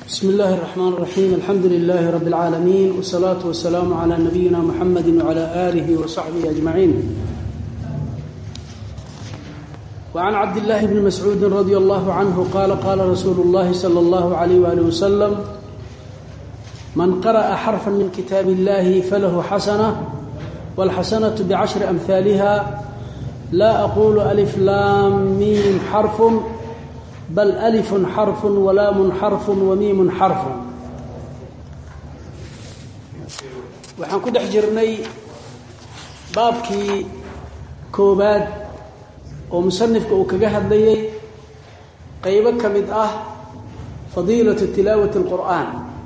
بسم الله الرحمن الرحيم الحمد لله رب العالمين والصلاة والسلام على نبينا محمد وعلى آله وصحبه أجمعين. وعن عبد الله بن مسعود رضي الله عنه قال قال رسول الله صلى الله عليه وآله وسلم: من قرأ حرفا من كتاب الله فله حسنة والحسنة بعشر أمثالها لا أقول ألف لام ميم حرف bal alifun xarfun walaamun xarfun wamiimun xarfun. waxaan ku dhex jirnay baabkii koobaad oo musanifka uu kaga hadlayay qaybo ka mid ah fadiilatu tilaawati alqur'aan,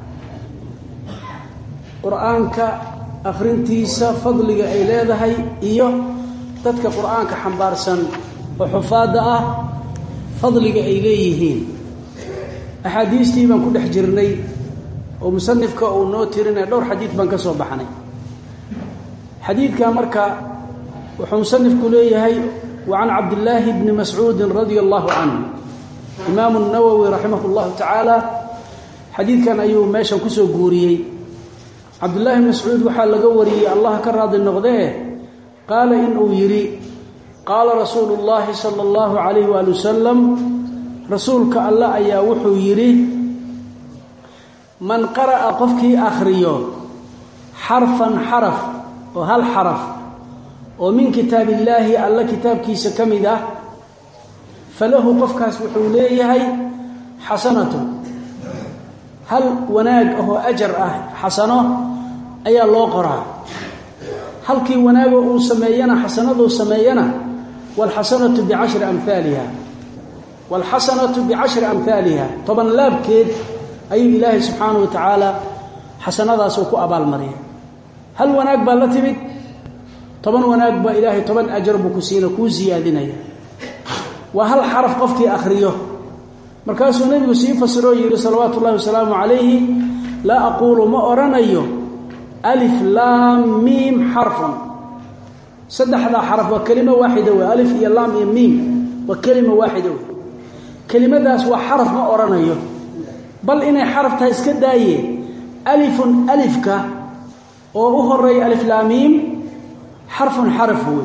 qur'aanka akhrintiisa fadliga ay leedahay iyo dadka qur'aanka xambaarsan oo xufaadda ah fadliga ay leeyihiin. axaadiistii baan ku dhex jirnay oo musanifka uu noo tirinaya dhowr xadiid baan ka soo baxnay. xadiidka marka wuxuu musanifku leeyahay: وعن عبد الله بن مسعود رضي الله عنه. إمام النووي رحمه الله تعالى حديث كان أيوه ماشا كسو قوريي. عبد الله بن مسعود وحال لقوري الله كراد النغذيه قال إنه يري قال رسول الله صلى الله عليه وآله وسلم: رسولك الله أيا وحو يري من قرأ قفكي آخريو حرفا حرف وهل حرف ومن كتاب الله الله كتابك سكمده فله قفكاس وحو ليه حسنة هل وناق هو أجر حسنة أيا الله قرأ هل كي وناق سمينا حسنة سمينا والحسنة بعشر أمثالها والحسنة بعشر أمثالها. طبعا لا بكيد أي إله سبحانه وتعالى حسنة سوكو أبا المريم. هل وناك بالتبت؟ طبعا وناك بإلهي طبعا أجرب كسينا كو زيادين. وهل حرف قفتي أخريه مركز النبي سيف السروي صلوات الله وسلامه عليه: لا أقول ما أرنيه ألف لام ميم حرف. صدح هذا حرف وكلمة واحدة وألف يا لام يا ميم وكلمة واحدة. كلمة داس وحرف ما أرنيه بل إن حرف تايسك داية ألف ألفك وأخرى ألف لام ميم حرف حرف هو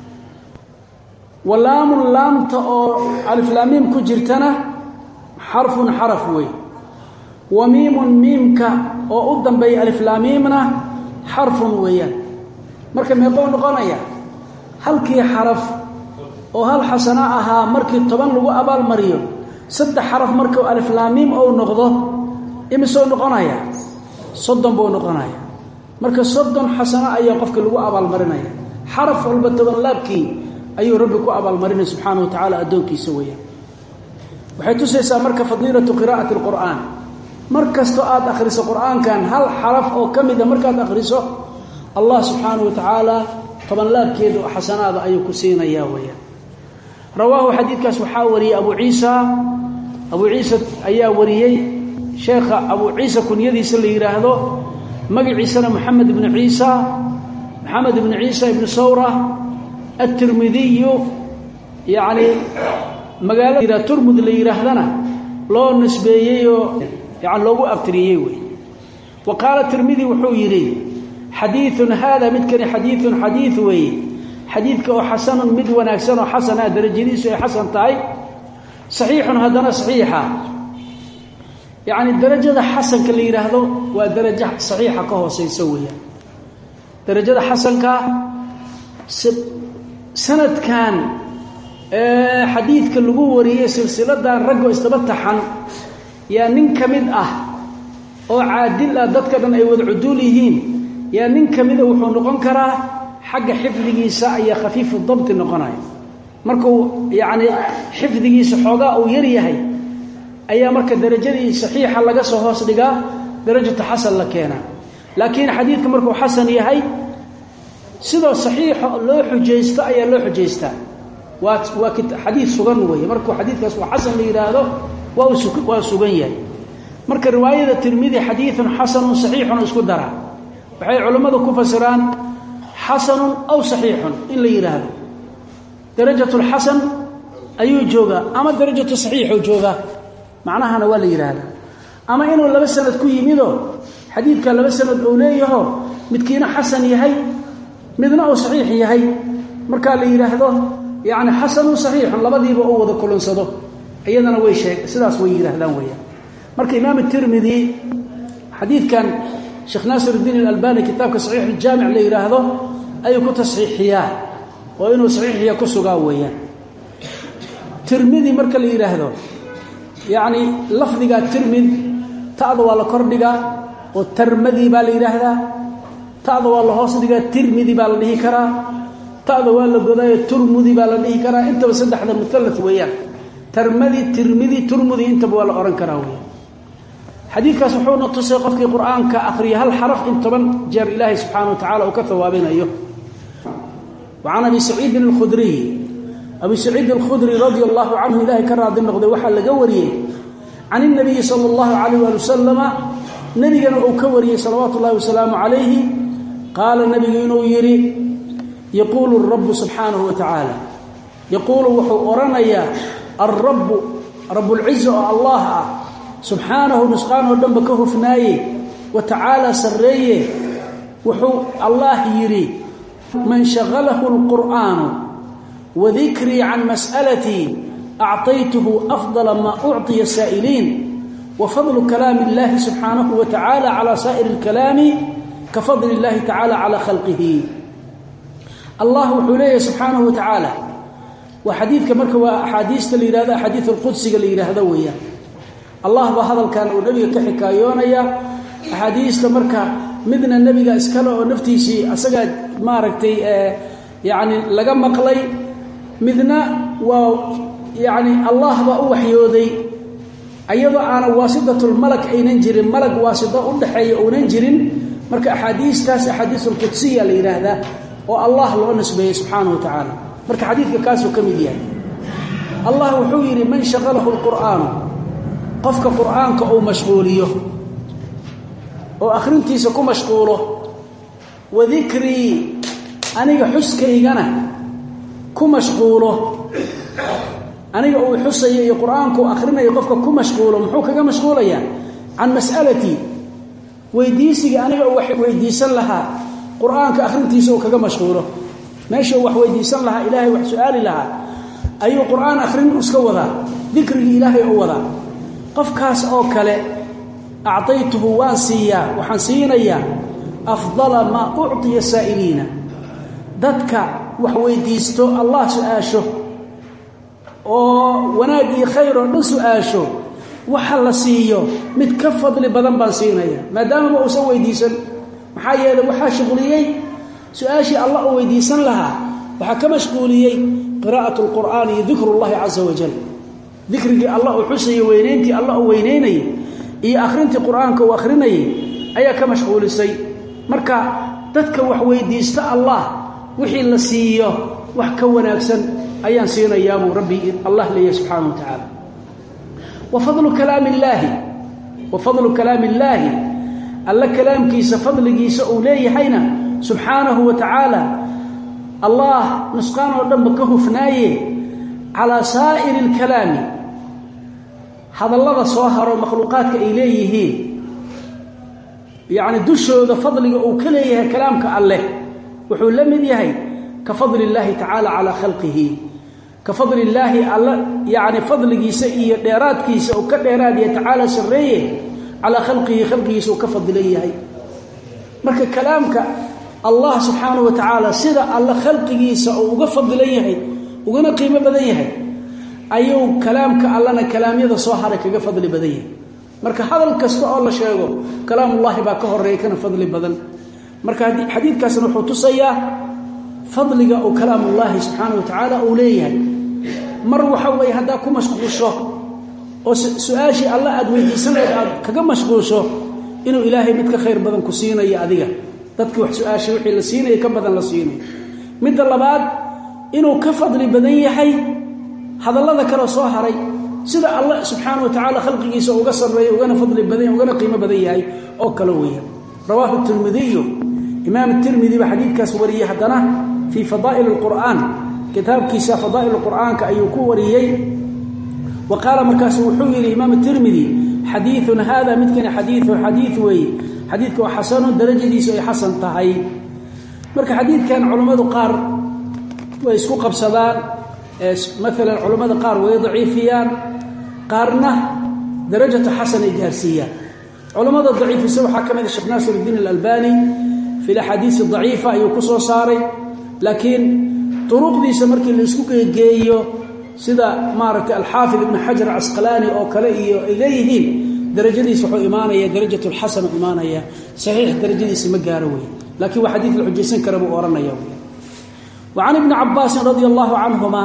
ولام لام ألف لام ميم كجرتنا حرف حرف هو وميم ميمك وأدم بي ألف لام ميمنا حرف ويان. marka meeqo noqonaya halkii xaraf oo hal xasana aha markii 10 lagu abaal mariyo saddex xaraf markii alif laam mim oo noqdo imisoo noqonaya 30 buu noqonaya. marka 30 xasana ayaa qofka lagu abaal marinaya. xaraf walba 10 laabkii ayuu rabbi ku abaal marinay subhanahu wa ta'ala adoonkiisa weeyaan. waxay tusaysaa marka fadiilatu qiraa'ati alqur'aan. markasto aad akhriso qur'aankan hal xaraf oo kamida markaad akhriso الله سبحانه وتعالى طبعا لا كيد حسنات أي كسينا يا ويا. رواه حديث كسحاوري أبو عيسى أيا وريي شيخ أبو عيسى كن يدي سلي هذا مجد عيسى محمد بن عيسى بن ثورة الترمذي يعني مقالة إذا ترمذ اللي يرهدنا لو نسبيه يعني لو أبتريه. وقال الترمذي وحويري: حديث هذا متكن حديث وي حديثك حسن مد وناكسن حسن درجيس حسن تاي صحيح هذا صحيحه يعني الدرجه حسن كلي يراهدو ودرجه صحيحه كهوسيسويا. درجه حسن كا سند كان حديثك لو وريه سلسله رجو استبتحن يا نين كميد او عادل dadka dhan ay wada cuduul yihiin يا نين كميده وحو نقون كرا حق حفظيسا يا خفيف الضبط نقوناي markuu يعني حفظيسا xoga oo yar yahay ayaa marka darajadii saxiixa laga soo hoos dhigaa darajada xasan la keena. laakiin xadiidka markuu xasan yahay sidoo saxiix loo xujeysto ayaa loo xujeystaa. waa xadiid sugan weey. markuu xadiidkaas waa xasan la yiraahdo waa sugan yahay. marka riwaayada tirmidhi xadiithun xasanun saxiixun isku dara waxay culimadu ku fasiraan xasanun aw saxiixun in la yiraahdo. darajatul hasan ayuu jooga ama darajatu saxiix oo jooga macnaha waa la yiraahdaa. ama inuu laba sanad ku yimido xadiidka laba sanad oo leeyaho midkiina xasan yahay midna oo saxiix yahay marka la yiraahdo yaani xasan oo saxiix labadiiba oo wada kulansado iyadana way sheeg sidaas way yiraahdaan weeyaan marka imaam at-Tirmidhi xadiidkan Sheikh Nasiruddin al-Albani kitabka Sahih al-Jami' la yiraahdo ay ku tasxiixiyaa oo inuu saxiixiya ku sugaa weeyaan Tirmidhi marka la yiraahdo yaani lafdiga Tirmidhi taada waa la kordhigaa oo Tirmidhi baa la yiraahdaa taada waa la hoos dhigaa Tirmidhi baa la dhihi karaa taada waa la godayo Turmudi baa la dhihi karaa inta saddexda muthalath weeyaan Tirmidhi Turmudi inta waa la oran karaa weeyaan xadiidkaas wuxuu na tusay qofkii quraanka akhriya hal xaraf in 10 jeer ilaahay subhanahu wa ta'ala uu ka thawaabinayo وعن ابي سعيد الخدري ابي سعيد الخدري رضي الله عنه الهي كراد النقد waxa laga wariyay عن النبي صلى الله عليه وسلم نبينا او كوري صلوات الله وسلامه عليه قال النبي انه يري يقول الرب سبحانه وتعالى يقول وحو اورنيا الرب رب العزه الله سبحانه نسقانه دنب كهفنايه وتعالى سريه وحو الله يري من شغله القرآن وذكري عن مسألتي أعطيته أفضل ما أعطي السائلين وفضل كلام الله سبحانه وتعالى على سائر الكلام كفضل الله تعالى على خلقه الله حليه سبحانه وتعالى وحديث كمرك وحديث لهذا حديث القدس لهذا وياه الله بهذا كان النبي كحكايونيا حديث كمرك midna nabiga iskala oo naftiisi asaga maaragtay yaani laga maqlay midna waa yaani Allah ba u waxyooday ayadoo aan waasitatul malak aynan jirin malak waasita u dhaxeeyo oonan jirin marka ahadiistaas ahadiisul qudsiya la yiraahdaa oo Allah loo nisbeeyay subhanahu wa ta'ala marka xadiidka kaas uu kamid yahay Allah wuxuu yiri man shaqalahu alquran qofka quraanka oo mashquuliyo oo akhrintiisa ku mashquulo wadhikri aniga xuskaygana ku mashquulo aniga oo xusay iyo quraanku akhrinayo qofka ku mashquulo muxuu kaga mashquulaya an mas'alati weydiisiga aniga oo wax weydiisan lahaa quraanka akhrintiisa oo kaga mashquulo meesha wax weydiisan lahaa ilaahay wax su'aali lahaa ayuu quraan akhrin iska wada dhikriga ilaahay oo wada qofkaas oo kale أعطيته وانسيا وحنسينيا أفضل ما أعطي السائلين ذاتك وحويديستو الله سؤاشه ونادي خير نسؤاشه وحل سيو متكفض لبدن بانسينيا ما دام ما أسوي ديسن محايا لوحا شغليي سؤاشي الله ويديسن لها وحكا مشغوليي قراءة القرآن ذكر الله عز وجل ذكر الله حسي وينينتي الله وينيني iyo akhrinti quraanka oo akhrinay ayaa ka mashquulisay marka dadka wax weydiista Allah wixii la siiyo wax ka wanaagsan ayaan siinayaa rabbi Allah leeyahay subhanahu wa ta'ala wa fadlu kalaamillahi alla kalaamkiisa fadligiisa oo leeyahayna subhanahu wa ta'ala Allah nusqaan oo dhanba ka hufnaaye ala saa'iril kalaami hadallada soo haro makhluuqaadka ay leeyihiin yaani dushooda fadliga uu ka leeyahay kalaamka Allah wuxuu la mid yahay ka fadlillahi ta'ala ala khalqihi ka fadlillahi alla yaani fadligiisa iyo dheeraadkiisa oo ka dheeraadiya ta'ala sareeye ala khalqigiisa oo ka fadliyahay marka kalaamka Allah subhanahu wa ta'ala sida alla khalqigiisa oo uga fadliyahay ugana qiimo badan yahay ayuu kalaamka allana kalaamyada soo haray kaga fadli badan yahay marka hadal kasta oo la sheego kalaamullaahi baa ka horeeyay kana fadli badan marka xadiidkaasna wuxuu tusayaa fadliga oo kalaamullaahi subhanahu wa ta'ala uu leeyahay mar waxa way hadaa ku mashquulsho oo su'aashi alla aad weydiisanayd aad kaga mashquulsho inuu ilaahay mid ka khayr badan ku siinayo adiga dadka wax su'aashi wixii la siinayo ka badan la siinayo mid labaad inuu ka fadli badan yahay hadallada kale soo haray sida Allah subhanahu wa ta'ala khalqigiisa uga sareeyo uga fadli badan uga qiimo badan yahay oo kala weeyaan rawahu at-Tirmidhi imam at-Tirmidhi wa hadithkaas wariyay hadana fi fadaa'il al-Qur'an kitabkiisa fadaa'il al-Qur'an ka ayuu ku wariyay wa qala markaas wuxuu yiri imam at-Tirmidhi حديث هذا مثل حديث وي حديثك وحسن درجديس أي حسن تهي marka xadiidkan culimadu qaar way isku qabsadaan مثلا culimada qaar way daciifiyaan qaarna darajada hasan ay gaarsiiyaan culimada daciifisa waxa kamid Sheikh Nasiruddin Al-Albani fi al-ahadith ad-da'ifa ayuu ku soo saaray laakiin turuqdiisa markii la isku geeyo sida maaragtay al-Hafiz ibn Hajar al-Asqalani oo kale iyo ilayhi darajadiisa wuxuu iimaanaya darajatu al-hasan iimaanaya sahih darajadiisa ma gaaro way لكن وحديث الحجيسين كربوا أورنا يوم وعن ابن عباس رضي الله عنهما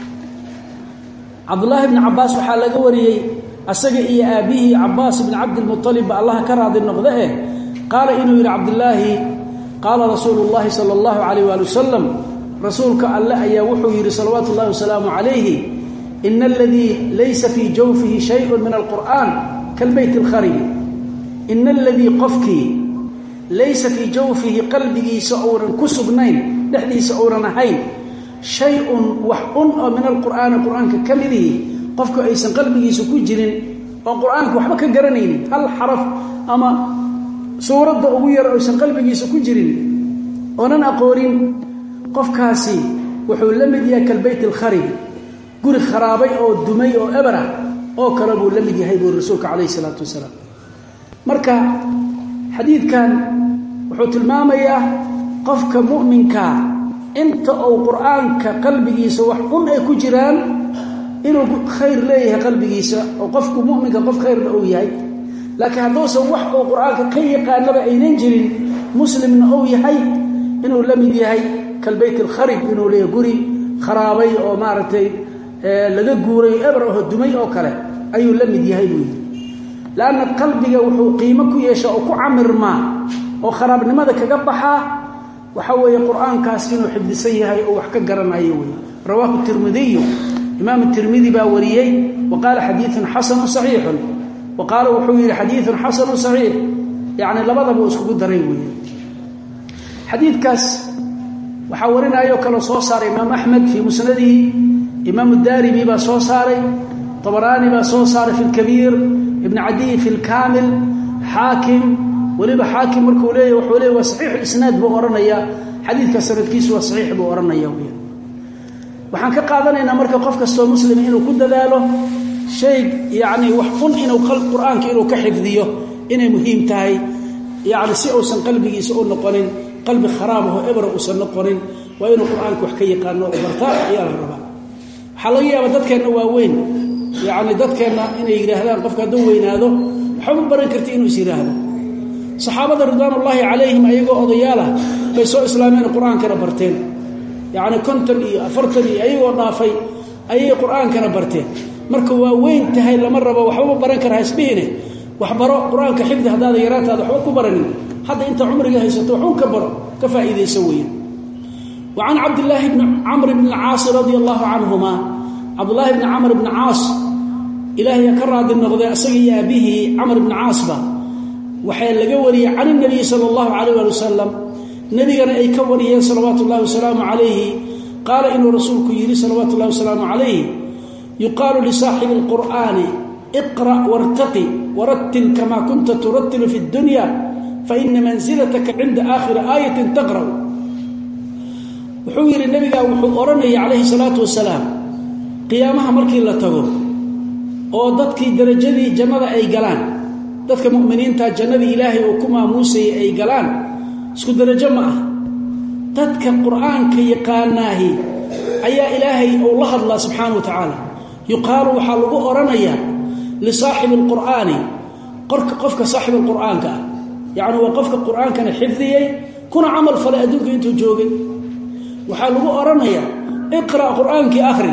عبد الله بن عباس وحال قوري أسجئ أبيه عباس بن عبد المطلب الله كراد النقضاء قال إنه إلى عبد الله قال رسول الله صلى الله عليه وآله وسلم رسولك ألا يوحي صلوات الله وسلامه عليه إن الذي ليس في جوفه شيء من القرآن كالبيت الخرب إن الذي قفكي ليس في جوفه قلبه سعور كسبنين دحدي سعور نهين شيء وحن من القرآن ككمله قفك أيسن قلبه سكجرين والقرآن وحبا كقرنين هل حرف أما سورة أوير أيسن قلبه سكجرين ونن أقولين قفكاسي وحول لمديا كالبيت الخرب قول خرابي أو الدمي أو أبرة أو كربوا لمديا هيبو الرسول عليه الصلاة والسلام مركا حديث كان وحوت المامية قفك مؤمنك انت او قرآنك قلبك وحقن اي كجران انه خير ليه قلبك او قفك مؤمنك قف خير لأوياي لكن هذا سوح او قرآنك كي قانبا اي ننجرين مسلم أوياي انه لم يديهي كالبيت الخرب انه ليه قري خرابي او مارتي لذا قوري ابره الدمي او كلا ايو لم يديهي بوي لأن قلبك وحو قيمك يشاء كعمر ما وخراب لماذا كقبحا وحوى القرآن كاسين وحفظ سيها وحكا قرن أيوه رواه الترمذي إمام الترمذي باوريي وقال حديث حسن صحيح وقال وحوي حديث حسن صحيح يعني لبضب واسكو دريوي حديث كاس وحورنا أيوه كالو صوصار إمام أحمد في مسنده إمام الدارمي با صوصاري طبراني با صوصار في الكبير ابن عدي في الكامل حاكم ولبا حاكم مركو ليه وحوليه وصحيح الإسناد بأورنيا حديث كسرت كيس وصحيح بأورنيا وحان كقادنا مركو قفك السوى مسلم إنه كد ذاله شيء يعني وحفن إنه قلب القرآن كإنه كحفظيه إنه مهم تاي يعني سئوسا قلبه سئو نقرن قلب خرابه إبرأ أسا نقرن وإنه القرآن كحكي قانو أبرتاء يا الربا حاليا بدتك أنه واوين يعني dadka inay yiraahdaan qofka duweyn hado waxba baran kartii inuu yiraahdo saxaabada ridwanullaahi calayhim ayagoo odayaala bay soo islaameen quraanka barteen yani konton iyo afartan iyo ayagoo dhaafay ayay quraanka barteen marka waa weyn tahay lama rabo waxba baran karaa isbiine wax baro quraanka xifdi hadaada yaraataada waxba ku baranin hada inta umriga haysato waxun ka baro ka faa'iideyso weyn وعن عبد الله بن عمرو بن العاص رضي الله عنهما عبد الله بن عمرو بن عاص إلهي كراد النقضي أسقي به عمرو بن عاصبة وحيال لقوري عن النبي صلى الله عليه وسلم نبينا أي كوري صلوات الله وسلامه عليه قال إن رسولك يري صلوات الله وسلامه عليه يقال لصاحب القرآن اقرأ وارتقي ورتل كما كنت ترتل في الدنيا فإن منزلتك عند آخر آية تقرأ وحوير النبي وحورني عليه الصلاة والسلام قيامها مركي لا تغور oo dadkii darajadii jannada ay galaan dadka muuminiinta jannada ilaahay oo kuma muusay ay galaan isku darajo ma ah dadka quraanka yaqaanahi ayaa ilaahay oo la hadla subhanahu wa ta'ala yuqaalu waxa lagu oranaya li saaxib alqur'ani qofka saaxib alqur'aanka yaani waa qofka qur'aankana xifdiyay kuna amal fala adduunka intuu joogay waxa lagu oranaya iqra qur'aanki akhri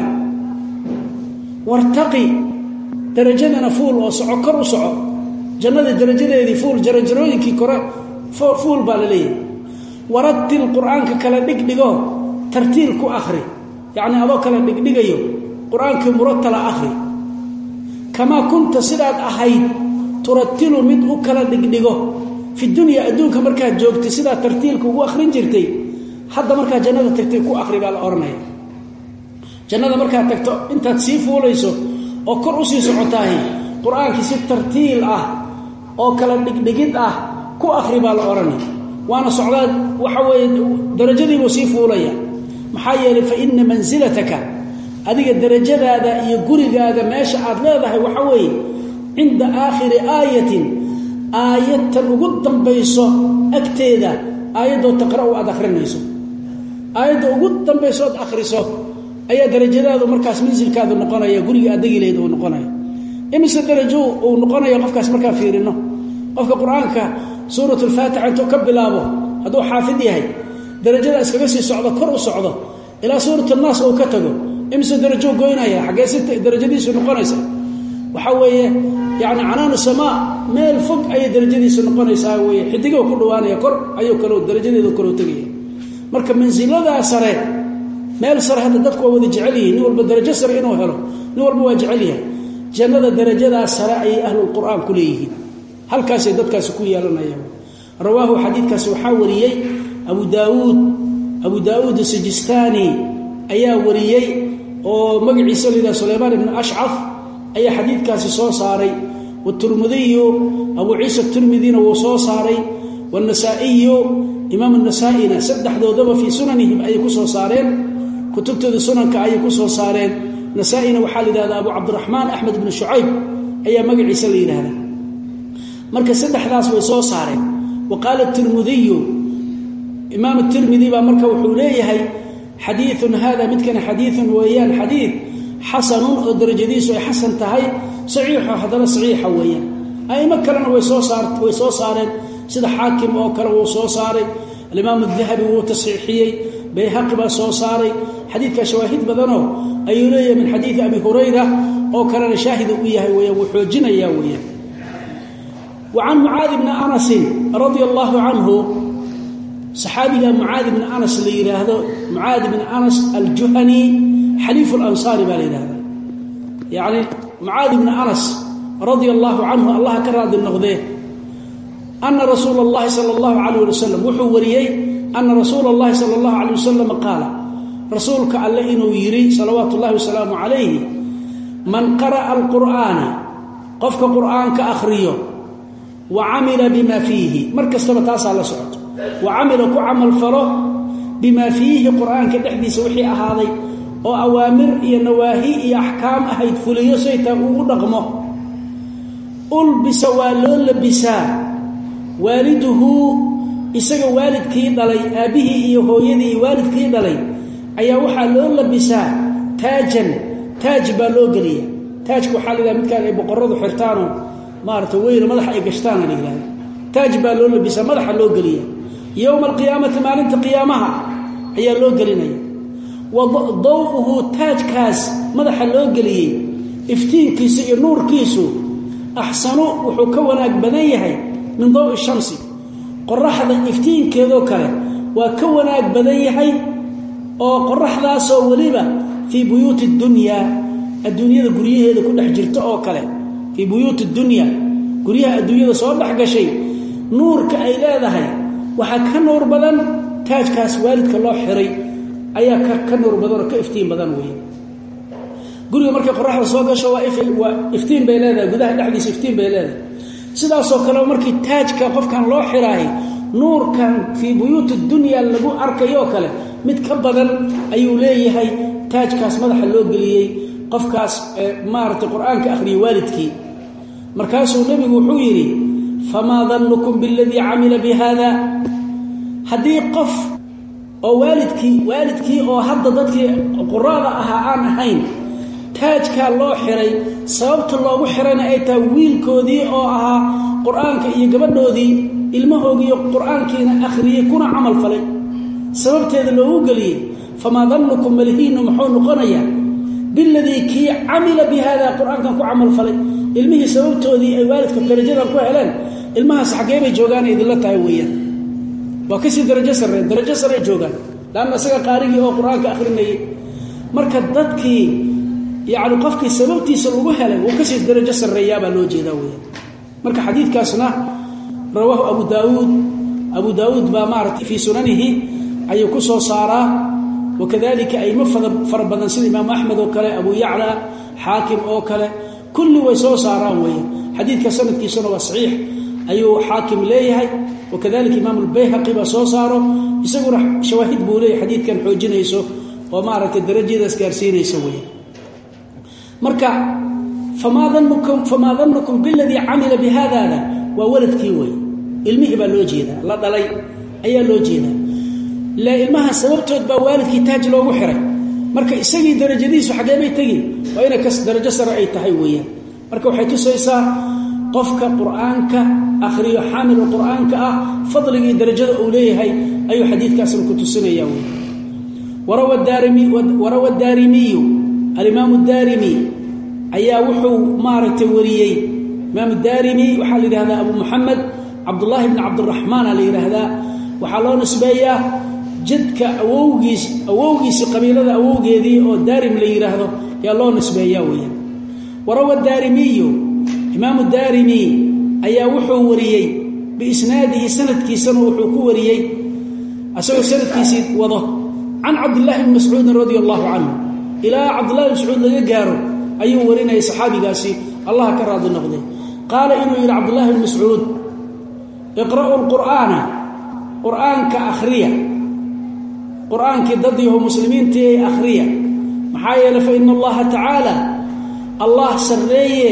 wartaqi درجتنا فول وصعو كر وصعو جنة درجتي فول جرجروينكي كره فول باللي ورتل القرآن كلا دغدغو ترتيل كو اخري يعني ابو كلا دغدغيو قرآن كمرتل اخري كما كنت سداد احيد ترتل مد كلا دغدغو في الدنيا ادونك marka joogtay sida tartiilku ugu akhrin jirtay hadda marka jannada tagtay ku akhri baa la oranay jannada marka tagto intaad sii fuulayso oo kor u sii socotaahay quraanka si tartiil ah oo kala dhigdhigid ah ku akhri baa la oranay waana socdaad waxa weeye darajadii uu sii fuulaya maxaa yeelay fa inna manzilataka adiga darajadaada iyo gurigaaga meesha aad leedahay waxa weeye inda aakhiri aayatin aayatan ugu dambayso agteeda aayadoo taqra'u aad akhrinayso aayadda ugu dambayso aad akhriso ayaa darajadaadu markaas manzilkaadu noqonaya guriga aad degileed uu noqonaya imise darajo uu noqonaya qofkaas markaa fiirino qofka quraanka suuratul faatiha intuu ka bilaabo haduu xaafid yahay darajada iskaga sii socdo kor u socdo ilaa suuratul naas oo ka tago imise darajo goynaya xagee si darajadiisu noqonaysa waxa weeye yaani canaanu samaa meel fog ay darajadiisu noqonaysaa weeye xidiga ku dhawaanaya kor ayuu kala darajadeedu kala tagay marka manzilada sare meel sare hada dadku wada jecel yihiin nin walba darajo sare inuu helo nin walba waa jecel yahay jannada darajada sare ay ahlul quraan ku leeyihiin halkaas ay dadkaas ku yeelanayaan rawaahu xadiidkaas waxa wariyay abu daawud as-sijistani ayaa wariyay oo magaciisa leeyahay Sulaymaan ibn Ash'af ayaa xadiidkaas soo saaray wa Tirmidhi Abu Isa Tirmidhina wuu soo saaray wa Nasa'i Imam an-Nasa'i saddexdoodaba fi sunanihim ay ku soo saareen kutubtooda sunanka ay ku soo saareen Nasaa'ina waxa la yiraahdaa Abu Abdurrahman Ahmad ibn Shu'ayb ayaa magaciisa la yiraahdaa marka saddexdaas way soo saareen waqala at-Tirmidhi Imam at-Tirmidhi ba marka wuxuu leeyahay hadithun hada midkan hadithun wayaan hadith hasanun oo darajadiisu ay hasan tahay sahih hadana sahih wayaan ay makalana way soo saareen sida Haakim oo kale uu soo saaray al-Imam ad-Dhahabi uu tasxiixiyay Bayhaqi ba soo saaray hadithka shawaahid badano ayuu leeyahay min hadith Abi Hurayra oo kale shaahid u yahay wayaan wuxuu jinaya wayaan وعن معاذ بن أنس رضي الله عنه صحابي معاذ بن أنس اللي هذا معاذ بن أنس الجهني حليف الأنصار بالي هذا يعني معاذ بن أنس رضي الله عنه الله كراد النغذيه أن رسول الله صلى الله عليه وسلم وحوريي أن رسول الله صلى الله عليه وسلم قال رسولك الله إنه يري صلوات الله وسلامه عليه من قرأ القرآن قفك قرآن كأخريه وعمل بما فيه مركز تبتاس على سعود وعمل كعمل فله بما فيه قرآن كدحديث وحي أهاضي وأوامر نواهي أحكام أهيد فليو سيتاقو نغمه ألبس والون لبسا والده إساق والد كي دلي أبيه يهويدي والد كي دلي أي وحا لون لبسا تاج بالو قليا تاج كحال إذا متكان يبقرض حرتانه maarta weyn madax ay gashtaan leeyahay taaj baa loo labisa madaxa loo galiya يوم القيامه maalinta qiyaamaha ayaa loo galinaya wadawuhu taaj kaas madaxa loo galiyay iftiinkiisa iyo nuurkiisu ahsanu wuxuu ka wanaag badan yahay min dawi shamsi qorraxda iftiinkeedo kale waa ka wanaag badan yahay oo qorraxdaas oo waliba fi buyuut ad-dunya adduunyada guriyaheeda ku dhex jirta oo kale في بيوت الدنيا قريها الدنيا soo dhax gashay nuurka ay leedahay waxa ka nuur badan taajkaas waalidka loo xiray ayaa ka nuur badan oo ka iftiin badan weey guriga markay qorraxda soo gasho waa iftiin bay leedahay gudaha dhaxdiisa iftiin bay leedahay sidaas oo kale markii taajka qofkan loo xiray nuurkan fi buyuut ad-dunya lagu arkayo kale mid ka badan ayuu leeyahay taajkaas madaxa loo galiyay qofkaas maarta quraanka akhriyo waalidkii markaasuu nabigu wuxuu yiri fama dhannukum billadhi amila bihada hadii qof oo waalidkii oo hadda dadkii quraada aan ahayn taajka loo xiray sababta loogu xirayna ay tahay wiilkoodii oo ahaa quraanka iyo gabadhoodii ilmahoogii quraankiina akhriyay kuna amal falay sababteeda loogu galiyay fama dhannukum malhiinu muxuu noqonayaa بالذي كي عمل بهذا القرآن كان عمل فلي علمه سببتودي أي والدك درجة كو هلان علمها حقيقة bay joogan idin la tahay weeyaan waa kasi darajo sare joogan laana saga qaarigi oo quraanka akhrinay marka dadkii yaani qofkii sababtiisa lagu helay oo kasi darajo sareeya baa loo jeedaa weeyaan marka xadiidkaasna rawahu Abu Daawud ba maartay fi sunanihi ay ku soo saaraa وكذلك أي مفرد فربنا سيد إمام أحمد وكله أبو يعلى حاكم وكله kulli way soo saaraan weeye xadiidka sanadkiisuna waa saxiix ayuu xaakim leeyahay wakadalika imaam al-bayhaqi baa soo saaro isaguna shawaahid buu leeyahay xadiidkan xoojinayso oo maaragtay darajadaas gaarsiinaysa weeye marka fama dhannukum billadii camila bihadada waa waladkii weeye ilmihii baa loo jeedaa la dhalay ayaa loo jeedaa la ilmaha sababtood baa waalidkii taaj loogu xiray marka isagii darajadiisu xagee bay tagi waa inay kas darajo sare ay tahay weeyaan marka waxay tusaysaa qofka quraanka akhriyo xaamil quraanka ah fadligii darajada uu leeyahay ayuu xadiidkaasna ku tusinayaa weeyaan warawa ad-daarimi al-imam ad-daarimi ayaa wuxuu maaragtay wariyay imam ad-daarimi waxa la yiraahdaa abu muhammad abdullah ibn abdurrahman la yiraahdaa waxa loo nisbeeyaa jidka awowgiisa qabiilada awowgeedii oo daarim la yiraahdo yaa loo nisbeeyaa weeyaan warawa ad-daarimi imam ad-daarimi ayaa wuxuu wariyay biisnaadihi sanadkiisana wuxuu ku wariyay asagoo sanadkiisii wado can abdullah ibn mas'ud radiyallahu anhu ila abdullah ibn mas'ud laga gaaro ayuu warinay saxaabigaasi allah ka raadi noqday qaala inuu yiri abdullah ibn mas'ud iqra'u al-qur'ana qur'aanka akhriya qur'aanka dadii muslimiinta ay akhriya maxaa yeelay fa inna allaha ta'ala allah sarreeye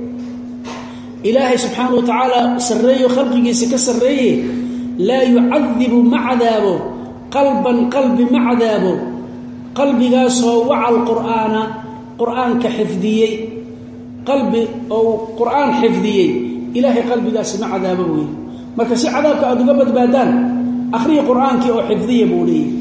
ilaahi subhanahu wa ta'ala sarreeyo khalqigiisa ka sarreeye la yu'adhibu ma'adabu qalban qalbi ma'adabu qalbigaasoo wacal qur'aana qur'aanka xifdiyay qalbi oo qur'aan xifdiyay ilaahi qalbigaas ma'adabu weey marka si cadaabka aad uga badbaadaan akhriya qur'aankii oo xifdiya buu leeyahay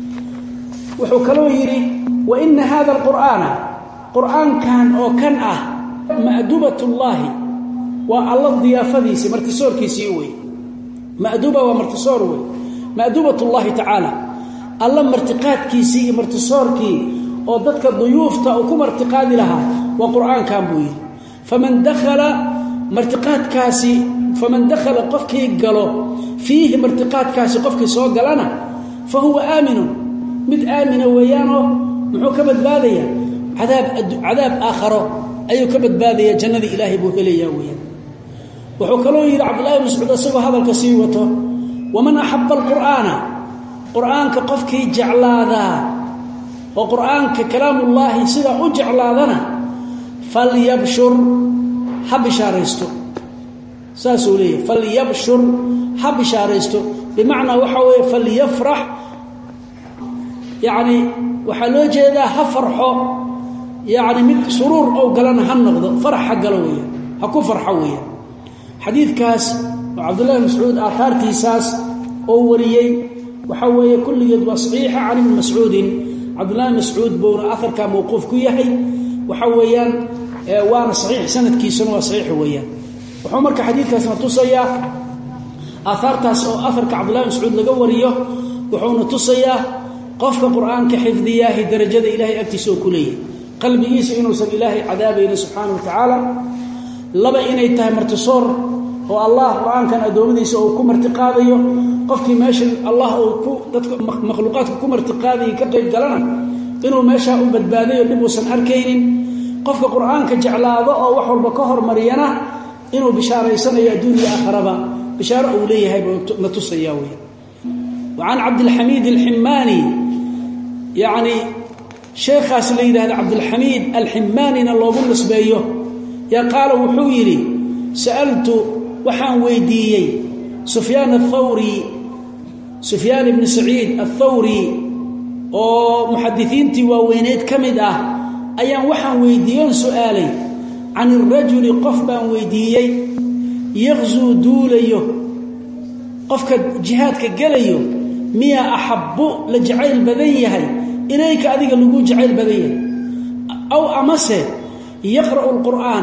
wuxuu kaloo yiri wa inna hadha al-qur'ana qur'aankan oo kan ah ma'dubatullahi wa allah diyaafadiisa martisoorkiisii weey ma'duba wa martisoor weey ma'dubatullahi ta'ala allah martiqaadkiisii iyo martisoorkii oo dadka duyuufta oo ku martiqaadi lahaa waa qur'aankan buu yiri faman dakhala martiqaadkaasi faman dakhala qofkii galo fiihi martiqaadkaasi qofkii soo galana fa huwa aaminu mid aamina weeyaano muxuu ka badbaadaya cadaab aakhiro ayuu ka badbaadaya jannada ilaahay buu helayaa weeyaan wuxuu kaloo yiri abdullah ibn mas'ud asagoo hadalka sii wato waman ahabba al-qur'ana qur'aanka qofkii jeclaada oo qur'aanka kalaamullaahi sida u jeclaadana falyabshur habisharaysto saasuu leeyahay falyabshur habisharaysto bimaana waxa weeye falyafrah yani waxa loo jeedaa ha farxo yani mid suruur oo galana ha noqdo farxa galo weeye ha ku farxo weeye xadiidkaas abdullah ibn mas'ud aafartiisaas oo wariyay waxa weeye kulligeed waa saxiixa can ibn mas'ud abdullah ibn mas'ud buu afarka mawquuf ku yahay waxa weeyaan waana saxiix sanadkiisuna waa saxiix weeyaan wuxuu marka xadiidkaasna tusaya aafartaas oo afarka abdullah ibn mas'ud laga wariyo wuxuuna tusaya qofka quraanka xifdiyahi darajada ilaahay agtiisa ku leeyahay qalbigiisa inuusan ilaahay cadaabayna subhanahu wa ta'ala laba inay tahay martisoor oo allah quraankan adoomadiisa uu ku martiqaadayo qofkii meesha allah uu ku dadka makhluuqaadka ku martiqaadayo ka qayb galana inuu meesha u badbaadayo dib uusan arkaynin qofka quraanka jeclaado oo wax walba ka hormariyana inuu bishaaraysanayo adduunka aakhiraba bishaaro uu leeyahay ma tusaya weeyaan وعن عبد الحميد الحماني يعني شيخ سيدنا عبد الحميد الحماني الله نسبيه يا قال وحويري سألت وحان ويديي سفيان بن سعيد الثوري ومحدثينتي ووينيت كمده ايان وحان ويديون سؤالي عن الرجل قفبا ويديي يغزو دوليه قفك جهادك قليو ميا أحب لجعيل بدنيه إليك أذيك اللقو جعيل بدنيه أو أمسه يقرأ القرآن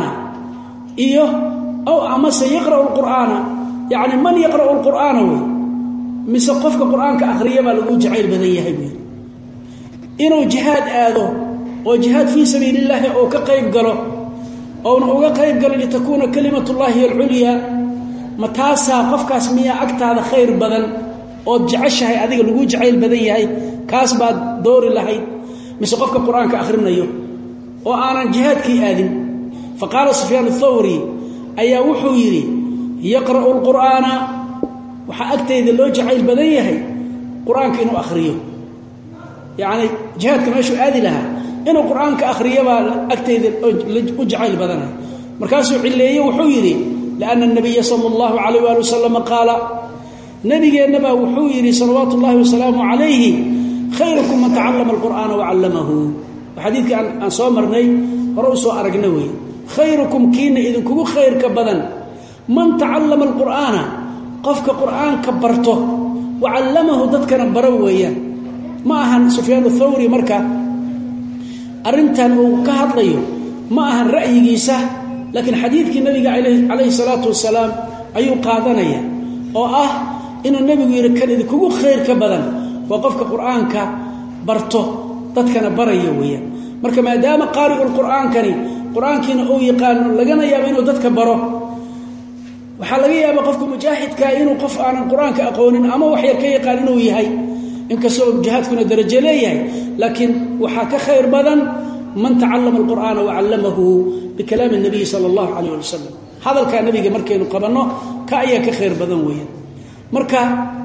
أو أمسه يقرأ القرآن يعني من يقرأ القرآن مسقفك القرآن كأخرية ما لقو جعيل بدنيه إنه جهاد آذو وجهاد في سبيل الله أو كقيب قاله أو كقيب قاله لتكون كلمة الله هي العليا متاسا قفك اسمية أكتا هذا خير بدن oo jeceshahay adiga lagu jacayl badan yahay kaas baad doori lahayd mise qofka quraanka akhrinayo oo aanan jihaadkii aadin faqala Sufyan ath-Thawri ayaa wuxuu yiri yaqra'u al-Qur'ana waxa agtayda loo jacayl badan yahay quraanka inuu akhriyo yaani jihadka meeshu aadi laha inuu quraanka akhriyo baa agtayda u jacayl badan markaasuu cileeyay wuxuu yiri laana an-nabiy sallallahu alayhi wa sallam qala nabigeena baa wuxuu yiri sallallahu wa sallam alayhi khayrukum man ta'allama al-Qur'ana wa 'allamahu hadithka aan soo marnay hore soo aragnay way khayrukum kiina idinku khayrka badan man ta'allama al-Qur'ana qofka quraanka barto wa 'allamahu dadkana baro weeyaan ma ahan Sufyan ath-Thawri marka arintan uu ka hadlayo ma ahan ra'yigiisa laakiin xadiidkii nabiga alayhi salatu wasalaam ayuu qaadanaya oo ah inuu nabigu yiri kan idinku khayrka badan waa qofka quraanka barto dadkana barayo weeyaan marka maadaama qaari'ul quraankani quraankiina uu yaqaan lagana yaabo inuu dadka baro waxa laga yaabaa qofka mujaahidka inuu qof aan quraanka aqoonin ama wax yar ka yaqaan inuu yahay inkastoo jihadkuna darajo leeyahay laakiin waxa ka khayr badan man ta'allama al-Qur'ana wa 'allamahu bikalaam an-nabi sallallahu alayhi wa sallam hadalka nabiga markaynu qabanno ka ayaa ka khayr badan weeyaan marka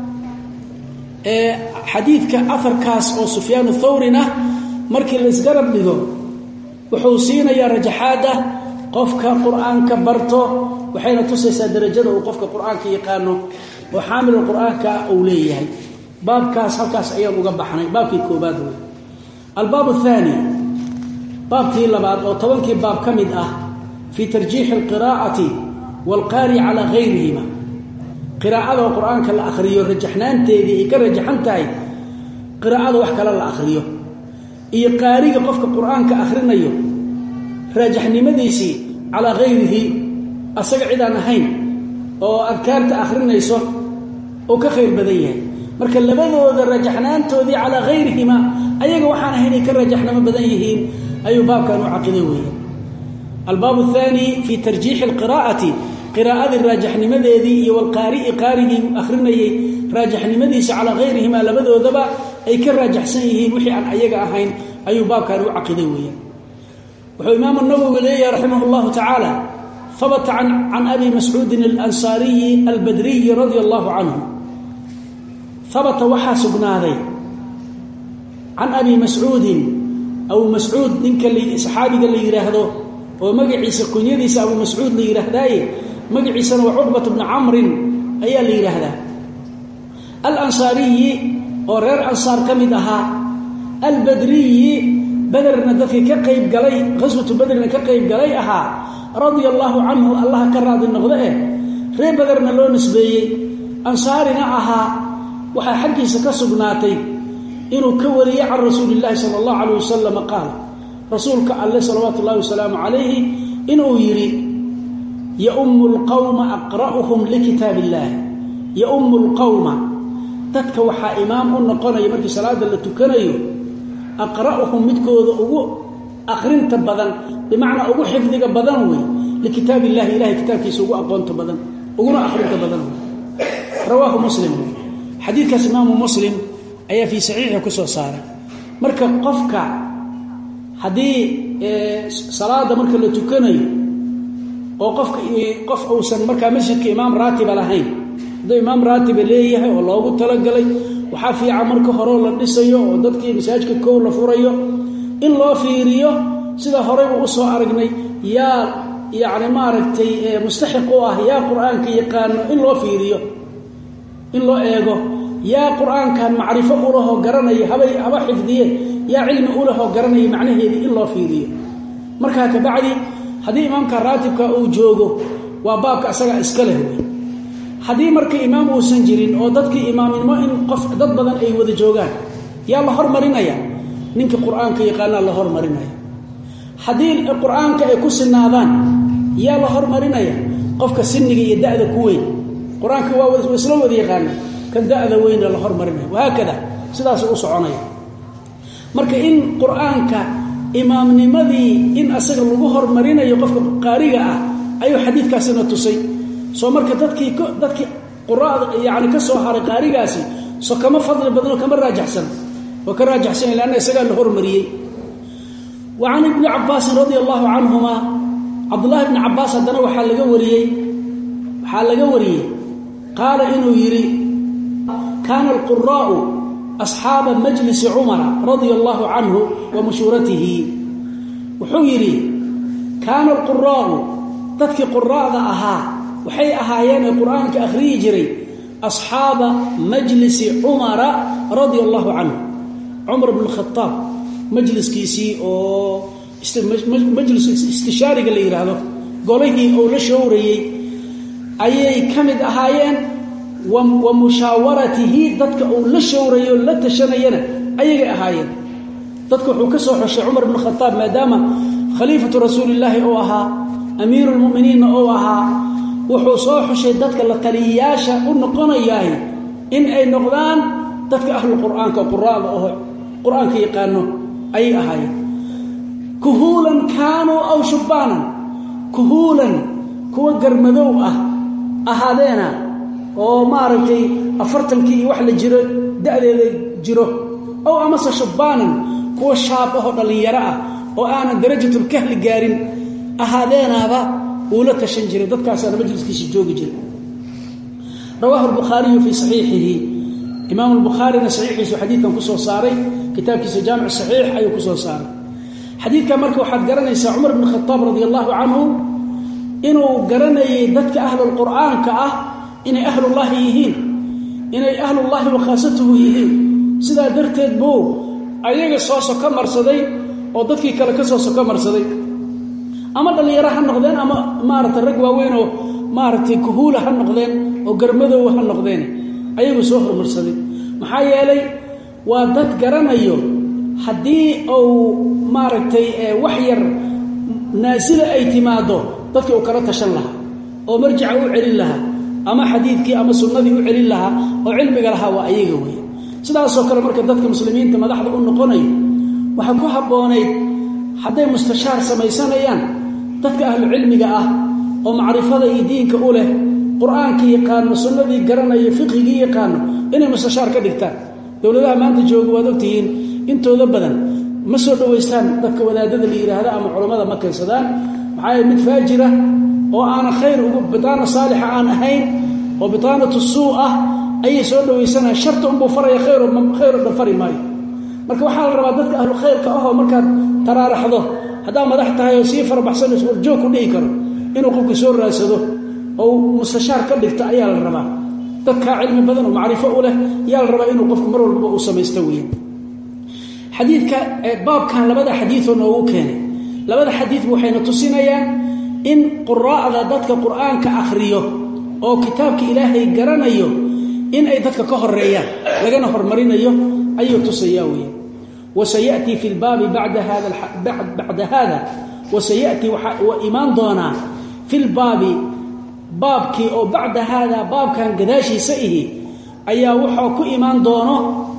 xadiidka afarkaas oo Sufyan ath-Thawrina markii la isgarab dhigo wuxuu siinayaa rajaxaada qofka quraanka barto waxayna tusaysaa darajada uu qofka quraanka yaqaano oo xaamil quraanka uu leeyahay baabkaas halkaas ayaan uga baxnay baabkii koobaad weey albaab athani baabkii labaad oo tobankii baab kamid ah fi tarjiih alqiraa'ati wal qari ala ghayrihima qiraa'ada quraanka la akhriyo rajaxnaanteedii ka rajaxantahay qiraa'ada wax kale la akhriyo iyo qaariga qofka quraanka akhrinayo rajaxnimadiisi ala ghayrihi asaga cidaan ahayn oo adkaarta akhrinayso oo ka khayr badan yahay marka labadooda rajaxnaantoodii ala ghayrihima ayaga waxaan ahayn ka rajaxnimo badan yihiin ayuu baabkan u caqiday weeyaan albaab athani fi tarjiih alqiraa'ati qiraa'ada rajaxnimadeedii iyo wal qaari'i qaarigi akhrinayay rajaxnimadiisa ala ghayrihima labadoodaba ay ka rajaxsan yihiin wixii aan ayaga ahayn ayuu baabkan u caqiday weeyaan wuxuu imaam an-Nawawi leeyahay rahimahullahu ta'ala ثبت عن أبي مسعود الأنصاري البدري رضي الله عنه ثبت وحاسبنا ذي عن أبي مسعود أو مسعود نك اللي صحابي اللي يرهده ومجعيس كنيديس أبو مسعود اللي يرهداي مجعيس وعقبة بن عمرو أي اللي يرهده الأنصاري ورر أنصار كمدها البدري بدر ندفي كقيب قلي غزوة بدر كقيب قليها رضي الله عنه الله كراد النقضه ري بدرنا لو نسبيي انصارنا اها waxa xaqiisa ka sugnaatay inuu ka wariyay can rasuulillaah sallallahu alayhi wasallam qaal rasuulka allah sallallahu wasallam alayhi inuu yiri ya ummul qawma aqra'uhum likitabillah ya ummul qawma dadka waxa imaam u noqonaya markii salaada la tukanayo aqra'uhum midkooda ugu akhrinta badan bimaana ugu xifdiga badan way likitabillah ilaahi kitaabkiisa ugu aqoonta badan ugu akhrinta badan rawahu muslim xadiidka imaam muslim ayaa fi saxiix ku soo saaray marka qofka hadii salaada marka la tukanayo oo qof uusan marka masjidka imaam raatib lahayn hadii imaam raatib leeyahay oo loogu talagalay waxa fiican marka hore la dhisayo oo dadkii masaajidka koow la furayo in loo fiiriyo sida hore uu soo aragnay yaa yaani maaragtay mustaxiq u ah yaa quraanka yaqaan in loo fiiriyo in loo eego yaa quraankan macrifo u laho garanay haba xifdiye yaa cilmi u laho garanay macnaheedu in loo fiiriyo marka ka bacdi hadii imaamka raatibka uu joogo waa baabka asaga iska leh hadii marka imaam uu san jirin oo dadkii imaaminimo in qof dad badan ay wada joogaan yaa la hormarinaya ninka quraanka yaqaan la hormarinaya hadii quraanka ay ku sinaadaan yaa la hormarinaya qofka sinniga iyo da'da ku weyn quraanka waa isla wada yaqaan kan da'da weyn la hormarinaya waakada sidaas uu soconaya marka in quraanka imaamnimadii in asaga lagu hormarinayo qofka qaariga ah ayu xadiidkaasina tusay soo marka dadkii quraada yaani ka soo haray qaarigaasi soo kama fadli badan kama raajaxsan وكراجحسن لأن يسجل له مريي وعن ابن عباس رضي الله عنهما عبد الله بن عباس هذا وحا لغا وريي قال إنه يري كان القراء أصحاب مجلس عمر رضي الله عنه ومشورته وحيري كان القراء تذكي قراء ذا وحي أهايان القرآن كأخري جري أصحاب مجلس عمر رضي الله عنه عمر بن الخطاب مجلس كيسي أو مجلس استشاري قال لي هذا قوله أو لشوري أي كمد أهايان ومشاورته ضدك أو لشوري ولا تشنينا أي أهايان ضدك حكسه حش عمر بن الخطاب ما دام خليفة رسول الله أوها أمير المؤمنين أوها وحصوح شدتك لتلياشة ونقنا إياه إن أي نقدان ضدك أهل القرآن كقراء قرآن كيقانو أي أهاي كهولا كانوا أو شبانا كهولا كوا قرمذوء أهادينا أو ماركي أفرتنكي وحل جرو دألي جرو أو أمس شبانا كوا شابه دليراء أو أنا درجة الكهل قارن أهادينا هذا ولا تشنجري ضدك أنا مجلس كيش جوجي جري رواه البخاري في صحيحه إمام البخاري صحيحه حديثا كسو صاري كتاب كيس جامع الصحيح أي كسو صاري حديث كمرك وحد قرني عمر بن الخطاب رضي الله عنه إنه قرني ضدك أهل القرآن إن أهل الله يهين إن أهل الله وخاصته يهين سيدا درتد بو أيها الصوصة كمرصدي وضدك كالكسوصة كمرصدي أما اللي يراها النقدين أما مارت الرقوة وينه مارت كهولة النقدين وقرمذو النقدين أيها سوحر مرصدي محايا لي وضد قرنيو حدي أو مارتي وحير نازل اعتماده ضدك وكرتشن لها أو مرجع وعلي لها أما حديثك أما سنة وعلي لها أو علمك لها وأيها وهي سيدا سوكر مركز ضدك مسلمين كما دحض النقوني وحكوها بوني حتى مستشار سميسانيان ضدك أهل علمك ومعرفة دينك أوله قرآنك يقان وسنة قرنا فقهك يقان إنه مستشار كدكتان دولة ما أنت جوج ودكتين أنتوا ذبذا مسؤول دويستان ضدك ودادد اللي هذا أما علماء مكة سدان معايا من فاجرة وأنا خير وبطانة صالحة أنا هين وبطانة السوء أي سؤال دويستان شرط أم بفري خير بفري ماي marka waxa la rabaa dadka ahlu khayrka ah marka taraaraxdo hadaa madaxta ay si far baxsan isku joog ku dhigi karo inuu qofku soo raasado oo mustashaar ka dhigta ayaa la rabaa dadka cilmi badan oo macrifo u leh ayaa la rabaa inuu qofku mar walba uu sameesto weeyaan xadiidka baabkan labada xadiis oo uu keenay labada xadiis waxayna tusinayaan in quraa'ada dadka quraanka akhriyo oo kitaabka ilaahay garanayo in ay dadka ka horeeyaan lagana hormarinayo ayu tusayaawi وسيأتي في الباب بعد هذا وسيأتي وإيمان دونا في الباب بابك أو بعد هذا باب كان قداشي سئه أيا وحوك إيمان دونه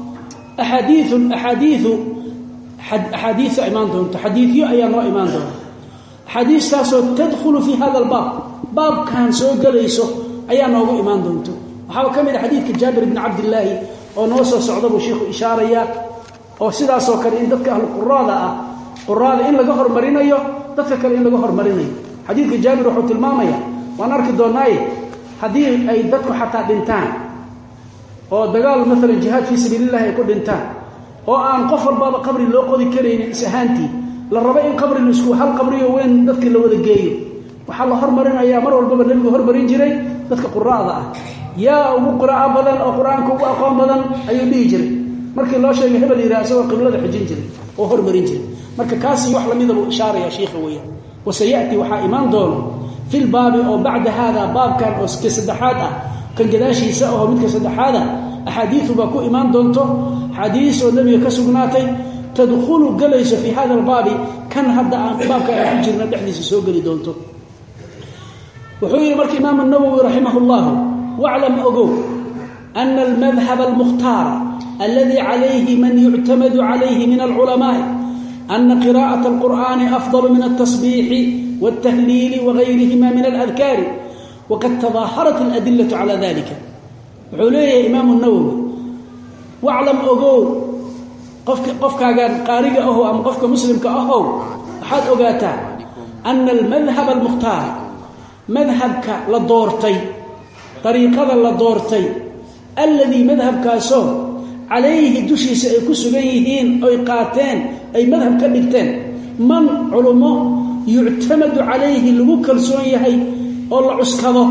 أحاديث إيمان دون تحديثي أيا نوع إيمان دون حديث تاسو تدخل في هذا الباب باب كان سوق ليسو أيا نوع إيمان دونته وحاول كمل حديث جابر بن عبد الله ونوصل صعده شيخ إشارية oo sidaas oo kale in dadka ahlu quraada in laga hormarinayo dadka kale in laga hormarinayo xadiidka Jaabir wuxuu tilmaamaya waan arki doonaa hadii ay dadku xataa dhintaan oo dagaal mesela jihad fi sabilillah ay ku dhintaan oo aan qof walba qabri loo qodi kareen isahanti la rabo in qabri isku hal qabri weyn dadka la wada geeyo waxa la hormarinaya mar walba nabiga hormarin jiray dadka quraada yaa ugu qiraa'o badan oo quraanka ugu aqoon badan ayuu dhigi jiray markii loo sheegay hebel yiraahdo qiblada xijin jiray oo hormarin jiray marka kaasi wax la mid ah ishaara sheekh weeyaa wasayati waxa iman doono fil baabi oo bacda hada baab kan oo saddexaad ah kan gadaashiisa oo midka saddexaad ah ahadiithu ba ku iman doonto xadiis oo nabiga ka sugnaatay tadkhulu galaysa fi hada albaab kan hada baabka ay jirna dhaxdiisa soo gali doonto wuxuu yiri markii imaam an-nawawi rahimahullah wa'lam ogo أن المذهب المختار الذي عليه من يعتمد عليه من العلماء أن قراءة القرآن أفضل من التصبيح والتهليل وغيرهما من الأذكار وقد تظاهرت الأدلة على ذلك عليه إمام النووي واعلم أقول قفك قارئ أهو أم قفك مسلم كأهو أحد أقاتا أن المذهب المختار مذهبك لدورتي طريقة لدورتي الذي مذهب كاسو عليه دشي سيكسغيهين أو قاتين أي مذهب كبكتين من علماء يعتمد عليه المكلسون يهي الله عسكده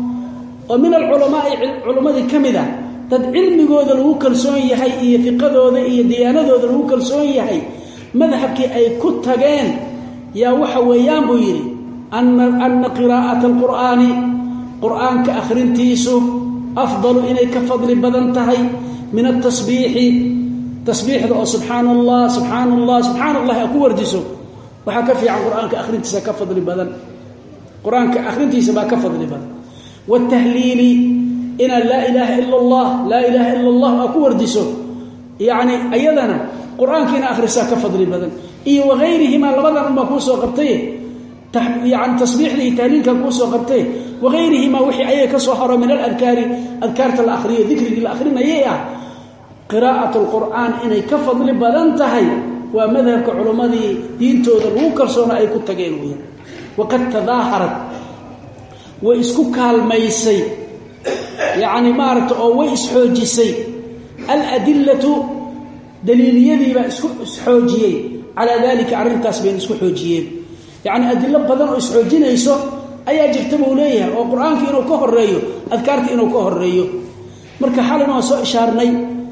ومن العلماء علماء كمذا dad cilmigooda lagu kalsoon yahay iyo fiqadooda iyo diyaanadooda lagu kalsoon yahay madhabkii ay ku tageen yaa waxa weeyaan buu yiri anna qiraa'ata alqur'ani qur'aanka akhrintiisu afdalu inay ka fadli badan tahay min at-tasbiih tasbiihda oo subhanallah subhanallah subhanallah ku wardiso waxa ka fiican qur'aanka akhrintiisa ka fadli badan qur'aanka akhrintiisa ba ka fadli badan wa tahliili إن لا إله إلا الله لا إله إلا الله أكو وردسه يعني أيضنا قرآن كنا آخر ساعة كفضل بدن إيه وغيرهما لبدا ما كوسو قبطيه يعني تصبيح لي تهليل كوسو قبطيه وغيرهما وحي أيه كسوحر من الأذكار أذكارة الآخرية ذكر الآخرين أيه قراءة القرآن إني كفضل بدن تهي ومذهب كعلماء دين تودر وكرسونا أي كتغينوية وقد تظاهرت وإسكوكها الميسي يعني مارت أو ويسحوجسي الأدلة دليل يذي بسحوجيين على ذلك عرنتاس بين سحوجيين يعني أدلة بدن ويسحوجين يسوع أي جرتبوا ليها وقرآن كإنه كهر ريو أذكرت إنه كهر ريو مركا حالنا وسوء إشارني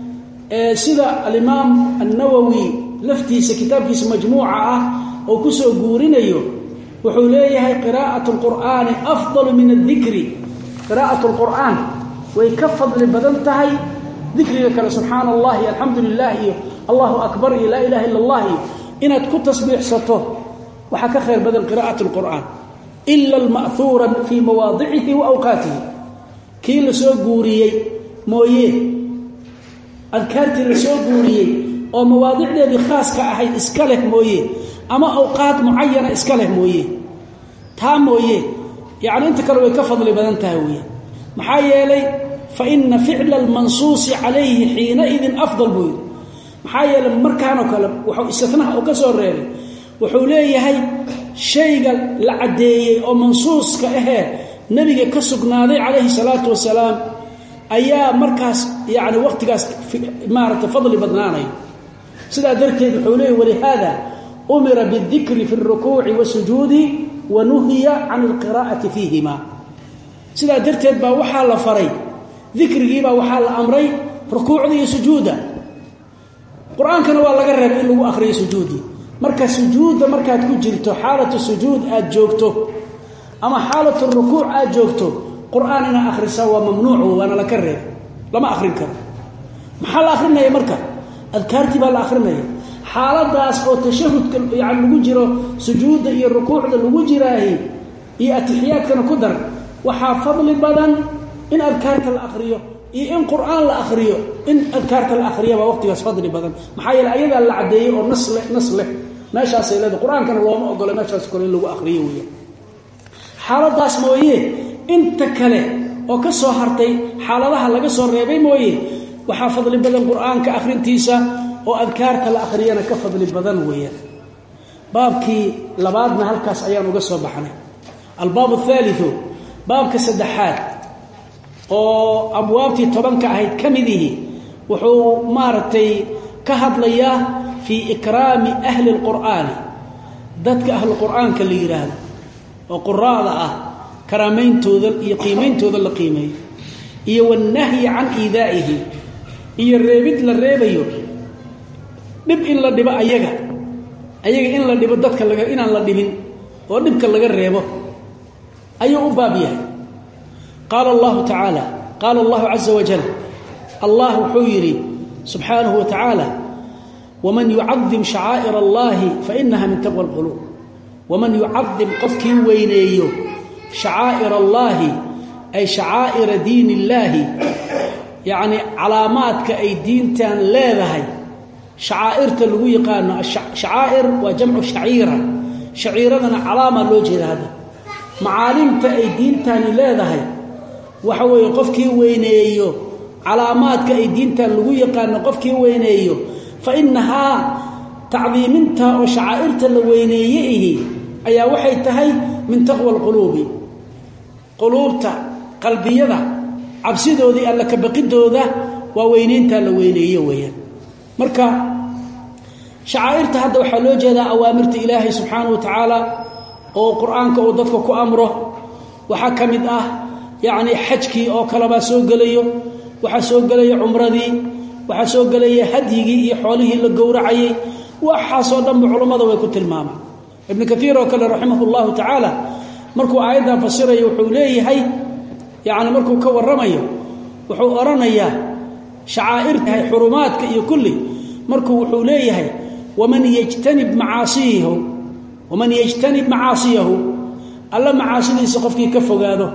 سيدا الإمام النووي لفتي سكتاب كيس مجموعة أو كسو قورينيو وحوليها قراءة القرآن أفضل من الذكر قراءة القرآن ويكفض لبدنتهي ذكرك سبحان الله الحمد لله الله أكبر لا إله إلا الله إن تكون تصبيح سطه وحكى خير بدل قراءة القرآن إلا المأثور في مواضعه وأوقاته كي لسوء قوريي مويه الكارت لسوء قوريي ومواضع الذي خاص كأحي إسكاله مويه أما أوقات معينة إسكاله مويه تام مويه يعني أنت كانوا يكفض لبدنتها ويا محايا لي فإن فعل المنصوص عليه حينئذ أفضل بويد محايا لما كانوا كلام وحو استثناء وكسر ريلي وحوليه هاي شيء لعدي أو منصوص كأهه نبي كسقناضي عليه الصلاة والسلام أيام مركز يعني وقت قاس مارة فضل بدناني سيدا درتي حوليه ولهذا أمر بالذكر في الركوع والسجود ونهي عن القراءة فيهما سيدا درتيد با waxaa la faray dhikriga ba waxaa la amray rukuucda iyo sujuuda quraankana waa laga reebay in lagu akhriyo sujuudi marka sujuuda markaad ku jirto xaalatu sujuud aad joogto ama xaalatu rukuuc aad joogto quraanina akhrisa waa mamnuuc waana la kareeb lama akhrin karo maxaa la akhrinaya marka adkaarti baa la akhrinaya xaaladaas oo tashahhudka yaani lagu jiro sujuuda iyo rukuucda lagu jiraahi iyo atixiyaadkana ku dar waxa fadli badan in adkaarta la akhriyo iyo in quraan la akhriyo in adkaarta la akhriyo waa waqtigaas fadli badan maxaa yeelay ayada la cadeeyay oo nas leh meeshaas ay leedahay quraankana looma ogola meeshaas kale lagu akhriyo weeye xaaladaas mooyee inta kale oo ka soo hartay xaaladaha laga soo reebay mooyee waxa fadli badan quraanka akhrintiisa oo adkaarta la akhriyana ka fadli badan weeye baabkii labaadna halkaas ayaan uga soo baxnay الباب الثالث باب كسدحات oo abwaabti 10 ka ahayd kamidii wuxuu maartay ka hadlaya fi ikraami ahli alquran dadka ahli alquran ka leeyahay oo quraada ah karaameyntooda iyo qiimeyntooda la qiimeey iyo wanahi an idaa'ihi iyo reebid la reebayo dib in la dhibo ayaga in la dhibo dadka laga inaan la dhibin oo dibka laga reebo أيه بابيه قال الله تعالى قال الله عز وجل الله حيري سبحانه وتعالى ومن يعظم شعائر الله فإنها من تقوى القلوب ومن يعظم قفك وينيه شعائر الله أي شعائر دين الله يعني علامات كأي دين تان لا ذهي شعائر تلويقان شعائر وجمع شعيرة شعيرة علامة لوجه هذا معالمta ay diintani leedahay waxa weey qofkii weyneeyo calaamaadka ay diinta lagu yaqaan qofkii weyneeyo fa innaha ta'dhiiminta oo shaairta la weyneeyay ayaa waxay tahay min taqwa alquluubi quluubta qalbiyada cabsidoodii alla ka baqidooda waa weynaynta la weyneeyo weeyaan marka shacaa'irta hadda waxaa loo jeedaa awaamirta ilaahay subxaanahu wa tacaala oo qur-aanka uu dadka ku amro waxaa ka mid ah yacni xajkii oo kalebaa soo gelayo waxaa soo gelaya cumradii waxaa soo gelaya hadyigii iyo xoolihii la gowracayay waxaasoo dhanba culummada way ku tilmaamaan ibnu kaiir oo kale raximahu llahu tacaala markuu aayaddan fasirayo wuxuu leeyahay yacni markuu ka warramayo wuxuu odhanayaa shacaa'irta xurumaadka iyo kulli markuu wuxuu leeyahay waman yajtanib macaasiyahu alla macaasidiisa qofkii ka fogaado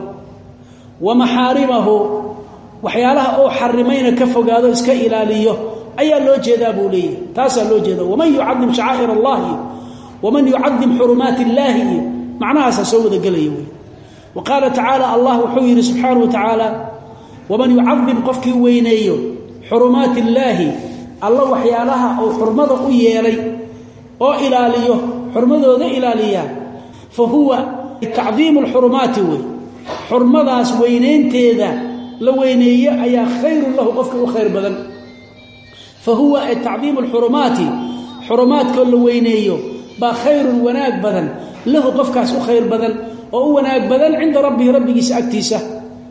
wa maxaarimahu waxyaalaha uu xarimayna ka fogaado iska ilaaliyo ayaa loo jeedaa buu leeyahay taasaa loo jeeda waman yucadim shacaa'ir allahi waman yucadim xurumaati illaahi iyo macnahaasaa soo wada gelaya wey wa qaala tacaala allah wuxuu yidhi subxaanahu wa tacaala waman yucadim qofkii weyneeyo xurumaati illaahi alla waxyaalaha uu xurmada u yeelay oo ilaaliyo xurmadooda ilaaliya fa huwa tacdiimu alxurumaati wey xurmadaas weynaynteeda la weyneeye ayaa khayrun lahu qofka u khayr badan fa huwa tacdiimu alxurumaati xurumaadkoo la weyneeyo baa khayrun wanaag badan lahu qofkaas u khayr badan oo u wanaag badan cinda rabbihi rabbigiisa agtiisa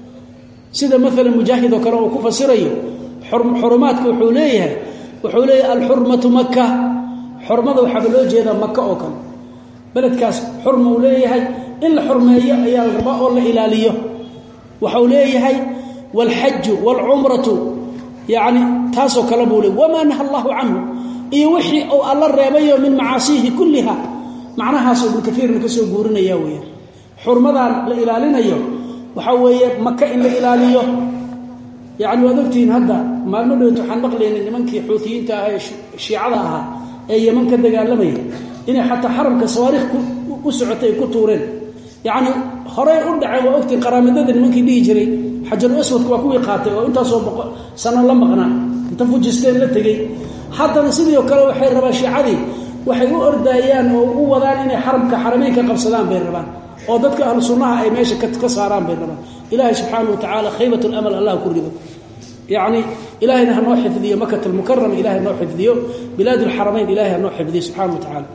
sida maalan mujaahid oo kale uu ku fasirayo xurumaadka wuxuu leeyahay alxurmatu maka xurmada waxaaba loo jeedaa maka oo kale beledkaas xurma uu leeyahay in la xurmeeyo ayaa la rabaa oo la ilaaliyo waxau leeyahay waalxaju waalcumratu yacni taasoo kale buu leey wamaa naha allahu canhu iyo wixii uu alla reebayo min macaasiihi kulliha macnahaasoo ibnu kaiirna ka soo guurinaya weeyaan xurmadan la ilaalinayo waxaa weeye maka in la ilaaliyo yacni waad ogtihiin hadda maalmo dhowt waxaan maqlaynay nimankii xuutiyiinta ah ee shiicada ahaa ee yeman ka dagaalamaya inay xataa xaramka sawaariikh u socotay ay ku tuureen yacni horey u dhacay waa ogtiin qaraamidada nimankii dhihi jiray xajarul aswadka waa kuwii qaatay oo intaasoo sano la maqnaa inta fujisteen la tegey haddana sidii oo kale waxay rabaan shiicadii waxay u ordaayaan oo u wadaan inay xarameynka qabsadaan bay rabaan oo dadka ahlu sunnaha ay meesha ka saaraan bay rabaan ilaahay subxaanahu wa tacaala khaybat alamal allah ku rido yacni ilaahayna ha noo xifdiyo makat almukarama ilahay noo xifdiyo bilaad alxaramayn ilahay ha noo xifdiyo subxaana wa tacaala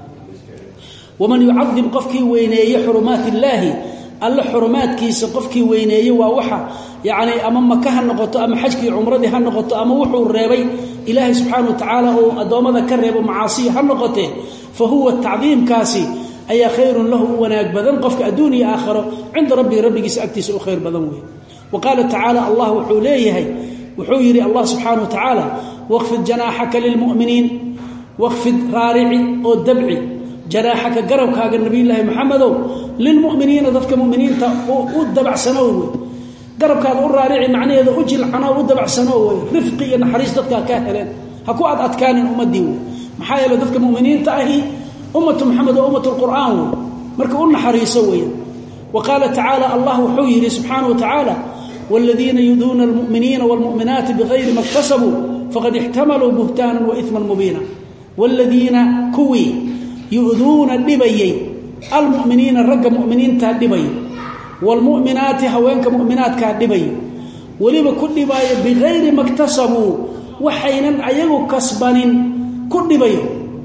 waman yucadim qofkii weyneeye xurumaat illaahi alla xurumaadkiisa qofkii weyneeye waa waxa yacni ama maka ha noqoto ama xajkii cumradii ha noqoto ama wuxuu reebay ilaahay subxaana wa tacaala uu addoommada ka reebo macaasiya ha noqotee fa huwa tacdiimkaasi ayaa khayrun lahu u wanaag badan qofka adduun iyo aakharo cinda rabbihi rabbigiisa agtiisa u khayr badan weeye wa qaala tacaala allah wuxuu leeyahay wuxuu yidhi allah subxaana wa tacaala waqfid janaaxaka lilmu'miniin waqfid raarici oo dabci janaaxaka garabkaaga nabiyulaahi maxamedow lilmu'miniina dadka mu'miniinta u dabacsanow wey garabkaada u raarici macnaheeda u jilcanoo u dabacsanow wey rifqi iyo naxariis dadkaa kaa heleen ha ku adkaanin ummaddii wey maxaa yeele dadka mu'miniinta ahi ummatu maxamed waa ummatu lqur'aan wey marka u naxariiso weya wa qaala tacaala allah wuxuu yidhi subxaana wa tacaala والذين يؤذون المؤمنين والمؤمنات بغير ما اكتسبوا فقد احتملوا بهتانا وإثما مبينا والذين كوي يؤذون دبي المؤمنين الرق مؤمنين تدبي والمؤمنات هوانك مؤمنات كدبي ولما كل باي بغير ما اكتسبوا وحينا ايغو كسبان كدبي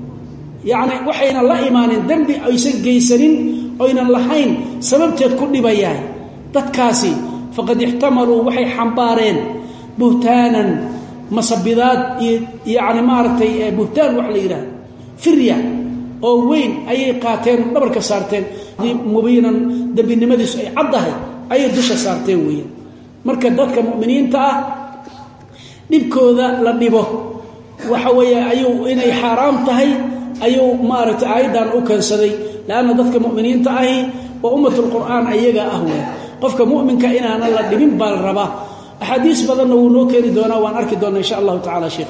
يعني وحينا لا ايمان ذنب ايسن جيسنين اينا لحين سببتد كدبياي dadkaasi faqad ihtamaluu waxay xambaareen buhtaanan masabidaad yani maaragtay buhtaan wax la yidhaah firya oo weyn ayay qaateen dhabarka saarteen mubiinan dembinimadiisu ay caddahay ayay dusha saarteen weeyaan marka dadka mu'miniinta ah dhibkooda la dhibo waxa weeye ayuu inay xaaraam tahay ayuu maaragtay aayaddan u keensaday laanna dadka mu'miniinta ahi waa ummatul qur'aan ayaga ah weey qofka mu'minka inaana la dhibin baa la rabaa axaadiis badanna wuu noo keeni doonaa waan arki doonaa insha allahu tacaala sheekh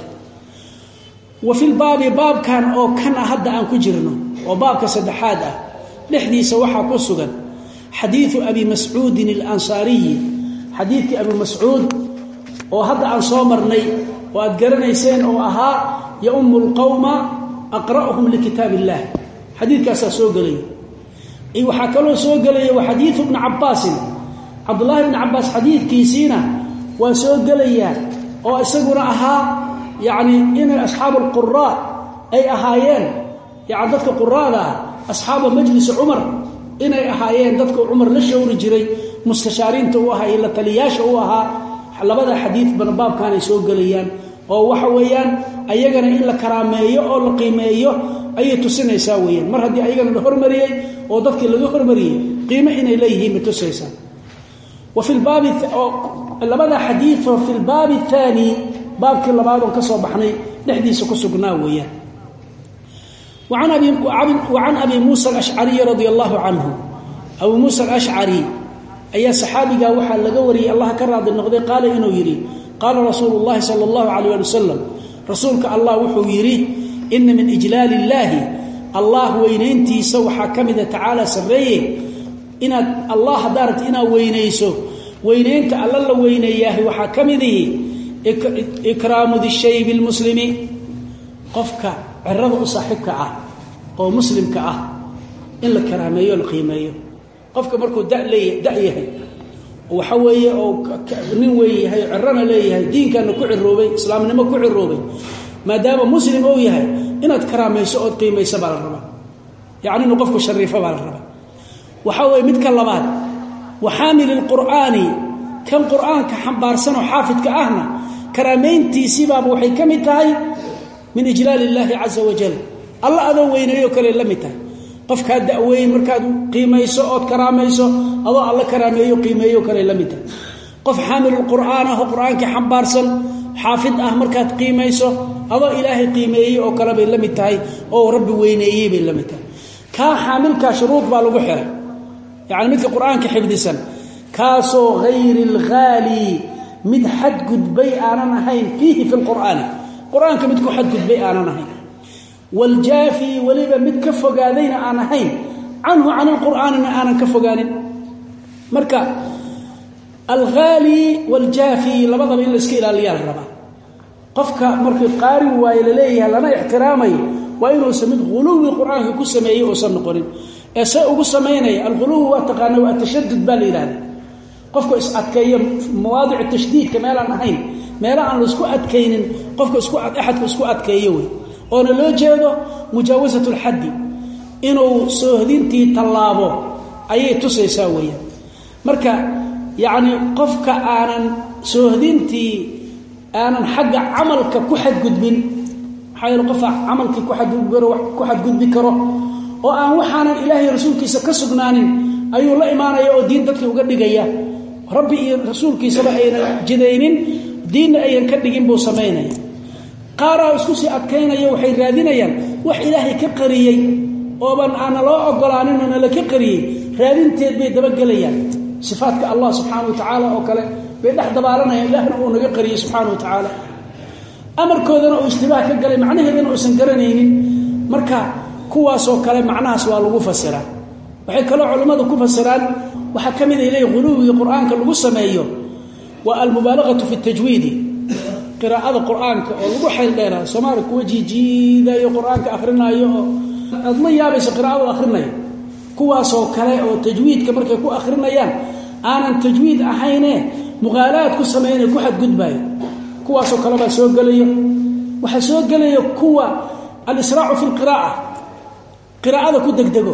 wa fil baabi baabkan oo kana hadda aan ku jirno oo baabka saddexaad ah dhexdiisa waxaa ku sugan xadiidu abi mascuudin alansaariyi xadiidkii abi mascuud oo hadda aan soo marnay oo aad garanayseen oo ahaa yaummu lqawma aqra'uhum likitaab illah xadiidkaasaa soo gelaya ay waxa kale soo galay xadiis ibn Abbas Abdullah ibn Abbas xadiiskiisina waa soo galaya oo isaguna ahaa yaani in ashaabul qurra ay ahaayeen yaani dadka qurraada ashaab majlis Umar inay ahaayeen dadka Umar la shawri jiray mustashaarinta uu ahaa ila taliyaasha uu ahaa labada xadiis baabkan ay soo galayaan oo waxa weeyaan ayagana in la karaameeyo oo la qiimeeyo ay tusinaysaa weeyaan mar hadii ayagana la hormariyay oo dadkii laga hormariyay qiimo inay leeyihiin tusaysaa wa fil baab labada xadiis oo fil baab thani baabkii labaad oo ka soo baxnay dhexdiisa ku sugnaa weeyaan وعن أبي موسى الأشعري رضي الله عنه أبو موسى الأشعري أي صحابي وحا لغوري الله كراد النقضي قال إنه يري قال رسول الله صلى الله عليه وسلم رسولك الله وحو يري إن من إجلال الله الله وينينتي سوحا كمذا تعالى سريه إن الله دارت إنا وينيسو وينينت الله وينياه وحا كمذه إكرام ذي الشيب المسلمي قفك عرض صاحبك oo muslimka ah in la karaameeyo la qiimeeyo qofka markuu da'yahay waxa weeye oo nin weeyahay cirana leeyahay diinkana ku ciroobay islaamnimo ku ciroobay maadaama muslim uu yahay inaad karaamayso oo qiimayso baa la rabaa yaani inuu qofku shariifo baa la rabaa waxa weeye mid ka labaad وحامل القرآن كان قرآن كحبارسن وحافظ كأهنا كرامينتي سبب وحي كمتاي من إجلال الله عز وجل الله أذو وينيو كلي لمتاي قفك هذا وين مركاد قيميسو أو كراميسو الله كراميو قيميو كلي لمتاي قف حامل القرآن هو قرآن كحبارسن حافظ مركاد قيميسو الله إلهي قيميو أو كلام لمتاي أو ربي وينيو بلمتاي كا حامل كشروط بالبحر يعني مثل القرآن كحفظ كاسو غير الغالي مد حد قد بي أنا نهين فيه في القرآن قرآن كمدكو حد قد بي أنا نهين والجافي وليبا مد كفو قادين أنا نهين عنه عن القرآن أنا كفو قادين مركا الغالي والجافي لبضا من الاسكيل اللي الربا قفك مركا قاري وإلى لنا احترامي وإنه سمد غلو القرآن كسميه وصن قرين أساء سميني الغلو والتقاني والتشدد بالإلهي قفك أتكي مواضع التشديد كما لا نهين ما لا أن اسكو أتكين قفك اسكو أحد اسكو أتكيوي أنا لو جاده مجاوزة الحد إنه سهدينتي طلابه أي تسي ساوية مركا يعني قفك أنا سهدينتي أنا حق عملك كحد قدبين حيث قفع عملك كحد قد بكره oo aan waxaan ilaahay rasuulkiisa ka sugnaanin ayuu la imaanaya oo diin dadka uga dhigaya rabbi iyo rasuulkiisa ayna jidaynin diin ayaan ka dhigin buu sameeynaya qaara isku si adkaynaya waxay raadinayaan wax ilaahay ka qariyay oo ban aan loo ogolaanin in la ka qariyay raadinteed bay daba galayaan sifaadka Allah subhanahu wa ta'ala oo kale bay dhaxdabaalanayaan ilaahna uu naga qariyay subhanahu wa ta'ala amarkoodana uu istibaah ka galay macnaheedana uu san garanaynin marka kuwaasoo kale macnahaas waa lagu fasiraa waxay kale culimadu ku fasiraan waxa kamid ah ilaahay qulubiga quraanka lagu sameeyo wa al mubalaghatu fi tajwid qiraa'ada quraanka oo lagu xeel dheeraa Soomaali ku wajijiidayo quraanka akhrinayo adma yaabaysa qiraa'ada akhrinayo kuwaasoo kale oo tajwiidka markay ku akhrinayaan aanan tajwiid ahayne muqaalaad ku sameeyay ku xad gudbaayo kuwaasoo kale baa soo galayo waxa soo galayo kuwa al-israa'u fi al-qiraa'ah قراءة كدقدقو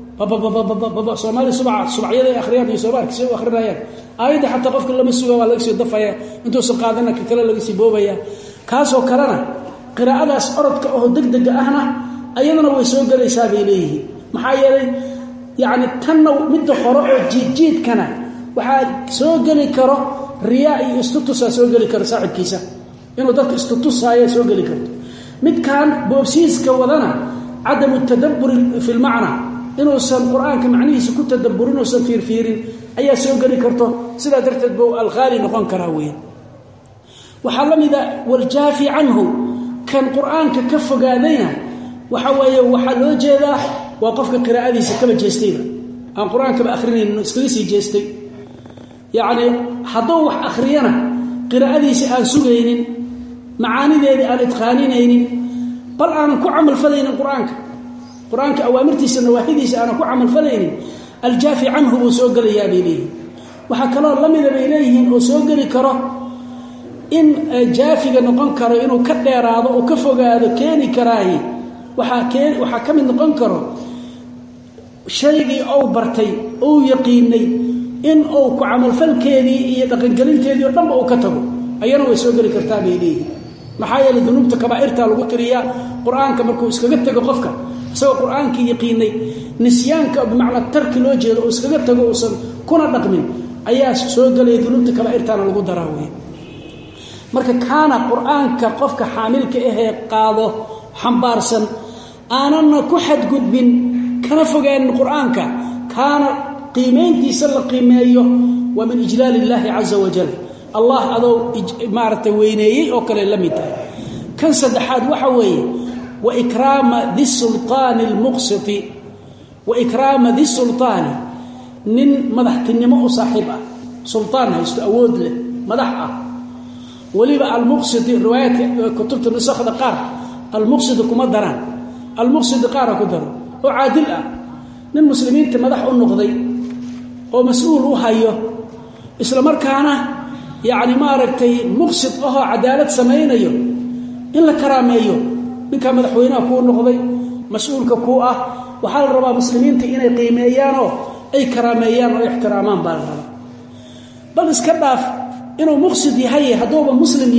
بابا سومالي سبعية أخريان يسوبارك سيو أخريان أيضا حتى قفك لما سوى ولا يكسي الضفايا انتو سقادنا كلا لكسي بوبايا كاسو كرنا قراءة أسأرد كأهو دقدق أهنا أيضا ويسوق الإساب إليه محايا يعني تنو مد خراء جيد كان وحاد سوق لكرا رياء استطسا سوق لكرا ساعد كيسا إنو دك استطسا هيا سوق لكرا مد كان بوبسيس كوضنا عدم التدبر في المعنى إنه السن القرآن كمعنيه سكون تدبرين وسن فيرين أي سوقني كرته سلا درتد بو الغالي نقون كراوين وحلم إذا والجافي عنه كان قرآن ككف قادينا وحوي وحلو جذا وقفك قراءة سكبة جيستينا عن قرآن كما أخرين نسكريسي جيستي يعني حضوح أخرينا قراءة سأل سوقين معاني ذي الإتقانين بل أنا كعمل فلين القرآن quraanka awaamirtiisa nawaahidiisa aan ku amal falaynin aljaafi anhu oo soo galaya biilee waxa kale oo lamida bay leeyihiin oo soo gali karo in jaafiga noqon karo inuu ka dheeraado oo ka fogaado keeni karaahi waxa kamid noqon karo shaygii oo bartay oo yaqiinay in uu ku amal falkeedii iyo dhaqan galinteedii oo dhanba uu ka tago ayana way soo gali kartaa biilee maxaa yeelay dunuubta kabaa'irta lagu tiriyaa quraanka markuu iskaga tago qofka soo quraanka yaqiinay nisyaanka bimacna tarki loo jeedo oo iskaga tago oo san kuna dhaqmin ayaa soo galay dunuubta kabaa'irtana lagu daraaweey marka kaana quraanka qofka xaamilka ah qaado xambaarsan aanana ku xadgudbin kana fogaan quraanka kaana qiimeyntiisa la qiimeeyo wa min ijlaalillahi azza wa jalla allah adoo maarta weyneeyay oo kale lamida kan saddexaad waxa weeye wa ikraama dhi sultaan al-muqsit wa ikraama dhi sultaan nin madaxtinimo u saaxiib ah sultaan haysto awood leh madax ah waliba al-muqsit riwaayat kutubta nusakhda qaar al-muqsit kuma daran al-muqsit qaar ku daro oo caadil ah nin muslimiinta madax u noqday oo mas'uul u hayo isla markaana يعني ما ركتي مقصد عدالة سمينيو إلا كراميو من كان مدحوينه كون نقضي مسؤول كوءه وحال ربا مسلمين تئين قيميانو أي كراميان واحترامان بالغرب بل اسكباف إنه مقصد يهي هدوبة مسلم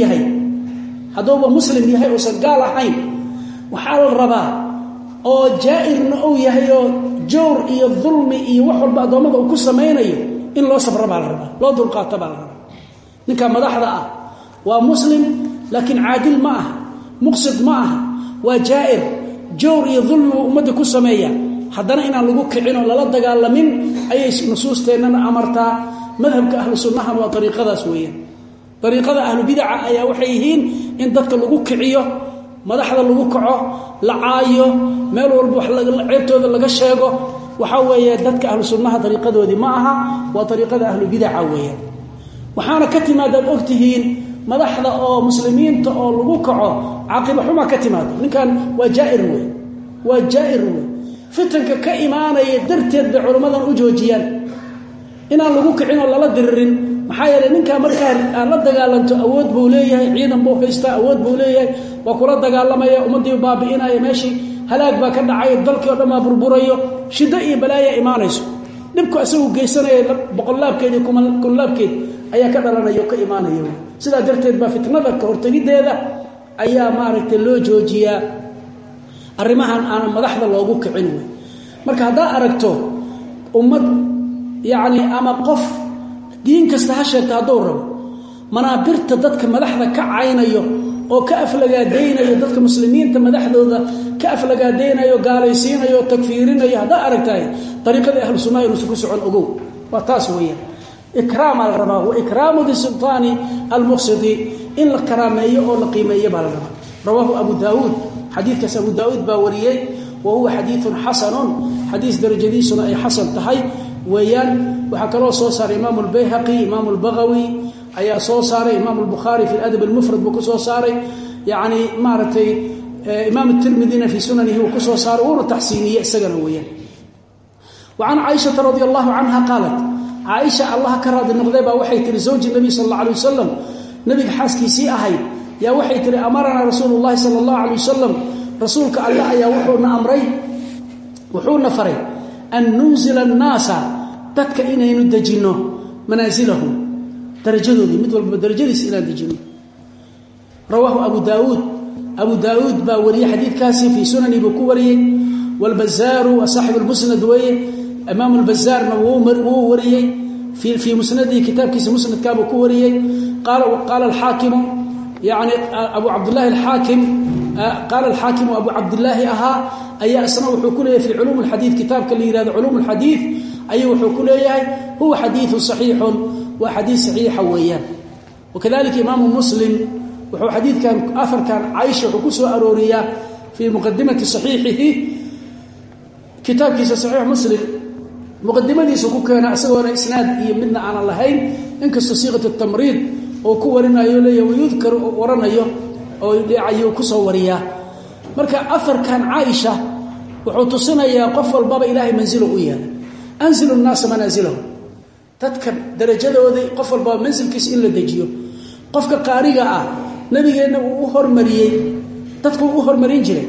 يهي وسنقال حين وحال ربا أو جائر أو يهي جور إيا الظلم إيا وحول بعض ومضى وكسا مينيو إن لو صبر بالغرب لو دول قاتب بالغرب ninka madaxda ah waa muslim laakiin caadil ma ah muqsid ma ah waa jaa'ir jawr iyo dhulm umada ku sameeya hadana inaan lagu kicino lala dagaalamin ayay nusuusteena amartaa madhabka ahlu sunnaha waa tariiqadaas weeyaan tariiqada ahlu bid'a ayaa waxay yihiin in dadka lagu kiciyo madaxda lagu kaco la caayo meel walba wax ceebtooda laga sheego waxa weeye dadka ahlu sunnaha tariiqadoodi ma aha waa tariiqada ahlu bid'a weeyaan waxaana ka timaadaan ogtihiin madaxda oo muslimiinta oo lagu kaco caqiba xuma ka timaado ninkan waa jaa'ir weey fitanka ka imaanaya darteed bay culimadan u joojiyaan inaan lagu kicin oo lala diririn maxaa yeelay ninka markaa aan la dagaalanto awood buu leeyahay ciidan buu haystaa awood buu leeyahay waa kula dagaalamaya ummadii baabi'inaya meeshii halaag baa ka dhacay dalkii oo dhan burburayo shida iyo balaaya imaanayso dhibku asagu geysanaya boqolaabkeed iyo kunlaabkeed ayaa ka dhalanayo ka imaanayo sida darteed ba fitnada ka hortagideeda ayaa maaragtay loo joojiyaa arrimahan aan madaxda loogu kicin marka hadaa aragto ummad yaani ama qof diin kasta ha sheegto haduu rabo manaabirta dadka madaxda ka caynayo oo ka aflagaadeynayo dadka muslimiinta madaxdooda ka aflagaadeynayo gaalaysiinayo takfiirinayo hadaa aragtay tariiqada ahlu sunnah inuu ku socon ogow waa taas weeyaan إكرام الربا وإكرام ذي السلطان المقصد إن الكرامية أو القيمية بالربا رواه أبو داود حديث كس أبو داود باوريي وهو حديث حسن حديث درجة سنة أي حسن تحي ويان وحكروا صوصار إمام البيهقي إمام البغوي أي صوصار إمام البخاري في الأدب المفرد بكصوصار يعني مارتي إمام الترمذي في سننه وكصوصار ورتحسينية سجن ويان وعن عائشة رضي الله عنها قالت عائشة الله كراد النقضيبة وحي تري زوج النبي صلى الله عليه وسلم نبي حاسكي سي أهي يا وحي تري أمرنا رسول الله صلى الله عليه وسلم رسولك الله يا وحونا أمري وحونا فري أن ننزل الناس تتك إنا يندجنه منازلهم درجته دي مثل بدرجة إلى دجنه رواه أبو داود باوري حديث كاسي في سنن بكوري والبزار وصاحب المسند ويه امام البزار وهو وريي في مسنده كتاب كيس مسند كابو كوريي قال الحاكم يعني ابو عبد الله الحاكم قال الحاكم ابو عبد الله اي اسمه وحكله في علوم الحديث كتاب كلي يراد علوم الحديث اي وحكله هو حديث صحيح وحديث صحيح وياه وكذلك امام مسلم وهو حديث كان اثر كان عائشه وكسو اروريا في مقدمه صحيحه كتاب كيس صحيح مسلم مقدمتي ku keena asagoo isnaad iyo midna aan lahayn inkastoo siiqada tamriid oo ku warinayo leeyahay yudkar waranayo oo leeyahay ku soo wariya marka afarkan Aisha wuxuu tusinayaa qof walbaba ilaahay manzilo u yahay anzilu an-nas manazilahum dadka darajadooda qof walbaba manzilkiisa in la dejiyo qofka qaariga ah nabigeena uu hormariyay dadku uu hormarin jiray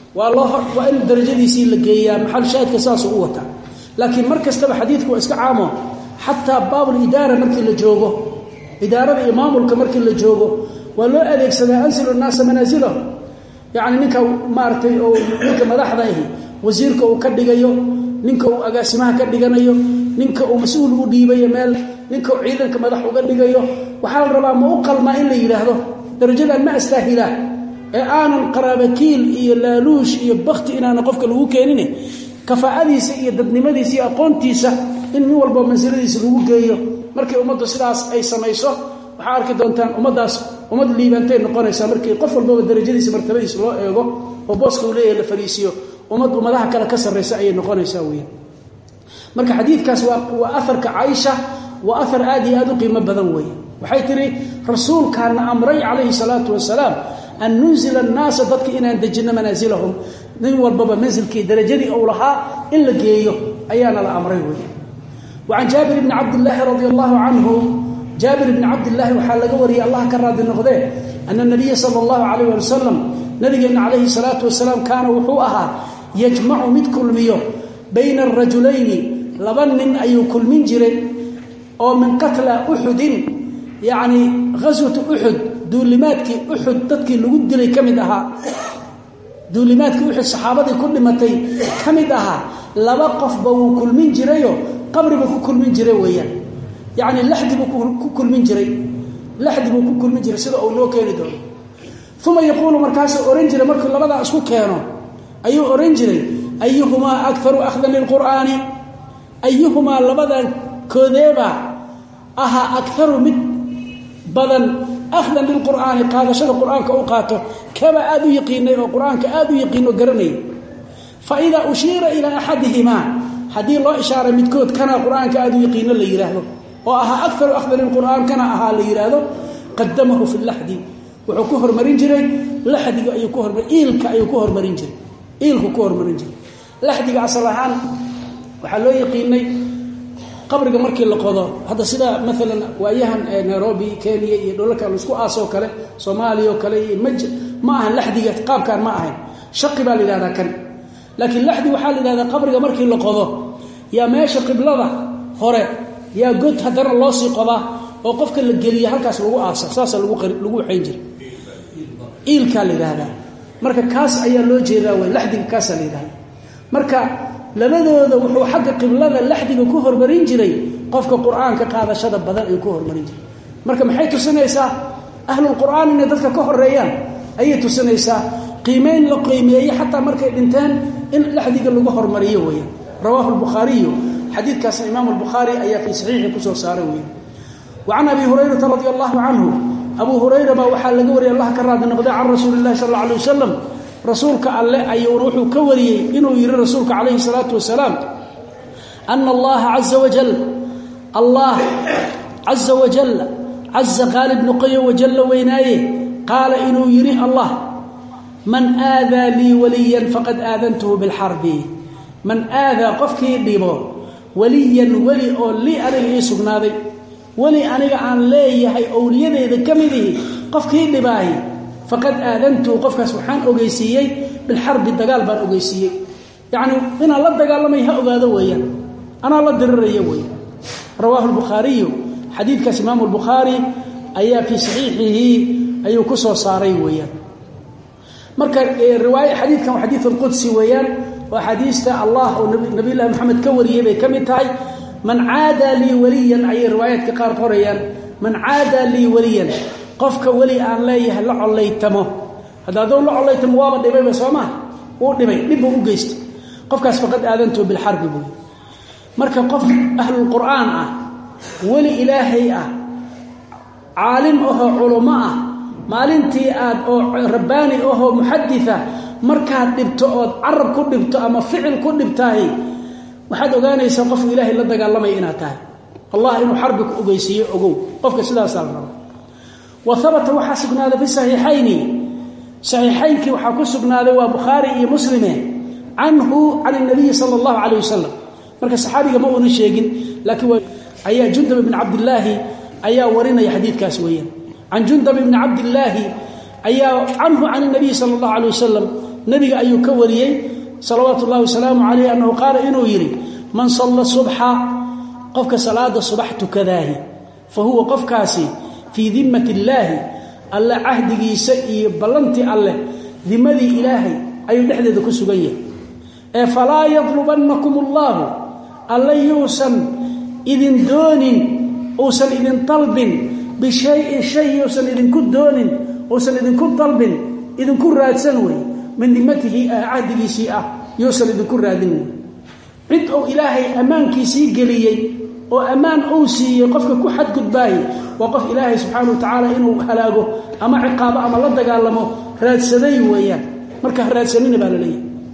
waa in darajadiisa la geeyaa maxal shaadka saas uu wata laakiin markastaba xadiidku waa iska caamo hatta baabul idaara markii la joogo idaarada imaamulka markii la joogo waa loo adeegsadaa anzilu an-nas manazilahum yaani ninka maartay oo ninka madaxda ah wasiirka uu ka dhigayo ninka uu agaasimaha ka dhiganayo ninka uu mas'uul u dhiibayo meel ninka uu ciidanka madax uga dhigayo waxa la rabaa ma u qalma in la yiraahdo darajadan ma astaahila ee aanan qaraabakiil iyo laaluush iyo bakti inaana qofka lagu keenin kafaa'adiisa iyo dadnimadiisa iyo aqoontiisa in min walba mansiladiisa lagu geeyo markii ummaddu sidaas ay samayso waxa arki doontaan ummadaas ummad liibantay noqonaysa markii qof walba darajadiisa martabadiisa loo eego oo booska uu leeyahay la fariisiyo ummadaha kale ka sareysa ay noqonaysaa weeyaan marka xadiidkaas waa afarka Aisha waa afar aad iyo aad u qiimo badan weeyaan waxay tiri rasuulkaana amray calayhi salaatu wasalaam an nunzila an-nas dadka inaan dejino manazilahum nin walbaba manzilkii darajadii uu lahaa in la geeyo ayaana la amray weeyaan وعن جابر بن عبد الله رضي الله عنه جابر بن عبد الله وحال وري الله كراد النقده أن النبي صلى الله عليه وسلم نبينا عليه الصلاة والسلام كان وحوءها يجمع مد كل ميو بين الرجلين لبن من أي كل من جرين أو من قتل أحد يعني غزوة أحد دولماتك أحد تدكي لقد لي كمدها دولماتك أحد صحابتي كل متي كمدها لبقف بو كل من جريو قبري بو كل من جري ويان يعني لحد بو كل من جري لحد بو كل من جري سيده او لو كيني دون ثم يقول مركاس اورنجري markii labada isku keeno ayu oranjiri ayuhuma aktharu akhdan lilqur'ani ayuhuma labada koodeba aha aktharu mid badan akhdan lilqur'ani qaadashada qur'aanka uu qaato kaba aad u yaqiinay oo qur'aanka aad u yaqiino garanay fa ida ushira ila ahadihima hadii loo ishaaray midkood kana quraanka aad u yaqiino la yiraahdo oo aha akthar akhdan alquran kana aha la yiraahdo qadamahu fi lahdi wuxuu ku hormarin jiray lahdiga ayuu ku hormarin ilka ayuu ku hormarin jiray ilku ku hormarin jiray lahdiga asalahan waxa loo yaqiinay qabriga markii la qodo hada sida midalan waayahan Nairobi Kenya iyo dhulalka la isku aaso kale Soomaaliya kale ma aha lahdiga qaabkan ma ahayn shaqi baa la yiraahdaa kan laakiin lahdi waxa la yiraahdaa qabriga markii la qodo ya meesha qiblada hore ya god hadana loo sii qoba oo qofka la geliyo halkaas lagu aasa saas lagu xeyn jiray ilka la yiraahdaa marka kaas ayaa loo jeedaa way lahdiga kaas la yiraahdaa marka labadooda wuxuu xagga qiblada lahdiga ku hormarin jiray qofka quraanka qaadashada badan ay ku hormarin jiray marka maxay tusinaysaa ahlul quraan in dadka ka horeeyaan ayay tusinaysaa qiimeyn la qiimeeyay hatta markay dhintaan in lahdiga lagu hormariyo weeyaan رواه البخاري حديث كاس امام البخاري اي في صحيحه كسو ساري وعن ابي هريره رضي الله عنه ابو هريره ما وحا لغا وري الله كراد نقدا عن رسول الله صلى الله عليه وسلم رسولك الله اي روحو كوري انه يري رسولك عليه الصلاه والسلام ان الله عز وجل عز غالب نقي وجل وينايه قال انه يري الله من آذى لي وليا فقد آذنته بالحرب من آذى قفكي ديبو وليا ولي او لي اري سغنادي ولي انيغا ان ليهي اوليده كميدي قفكي ديباي فقد آذنته قفك سبحان اوغيسيي بالحرب دغال بان اوغيسيي يعني ان لا دغالمي ها اوغاده ويان انا لا درريه ويان رواه البخاري حديث كاس امام البخاري ايا في صحيحه ايو كسو ساري ويان marka riwaayad xadiidkan waa xadiis qudsi weeyaan waa xadiista Allah oo nabi Muhammad ka wariyay bay kamid tahay man aada li waliyan ay riwaayadka qaar qorayaan man aada li waliyan qofka wali aan leeyahay la colaytamo hadaadoo la colaytamo waaba dhibay Soomaa oo dhibay dib u geystay qofkaas faqad aadantu bil harb buu marka qof ahlul quraan ah wali ilaahay ah aalim oo culama ah maalintii aad oo rabbaani oo muhadditha marka dhibto oo arab ku dhibto ama ficil ku dhibtaay waxaad ogaanaysaa qof ilaahay la dagaalamay inaad tahay Allah inuu harbi ku ogeysiyo ogow qofka sidaas ah wa thabata waxa sugnaada fi sahihayn sahihaynki waxa ku sugnaaday waa Bukhari iyo Muslim عنه عن النبي صلى الله عليه وسلم marka saxaabiga ma uu sheegin laakiin ayaa Jundub ibn Abdullah ayaa warinay xadiidkaas weeyaan عن جندب بن عبد الله عنه عن النبي صلى الله عليه وسلم نبي أيو كوريي صلوات الله وسلامه عليه أنه قال إنه يري من صلى الصبح قفك صلاة الصبح تكذاه فهو قفكاسي في ذمة الله الله عهده سئي بلنتي الله ذمذي إلهي أي نحدث كسبية فلا يطلبنكم الله يوسن إذن دون أوسن إذن طلب بشيء يوسن إذن كن دون أوسن إذن كن طلب إذن كن رادسنوي من ذمته عهده سيئة يوسن إذن كن رادن عد أو إلهي أمانك سيقليي وأمان أوسي قفك كحد قدباي وقف إلهي سبحانه وتعالى إنه هلاقه أما عقابه أما لدك علمه رادسني وياه مركه رادسنين بالليل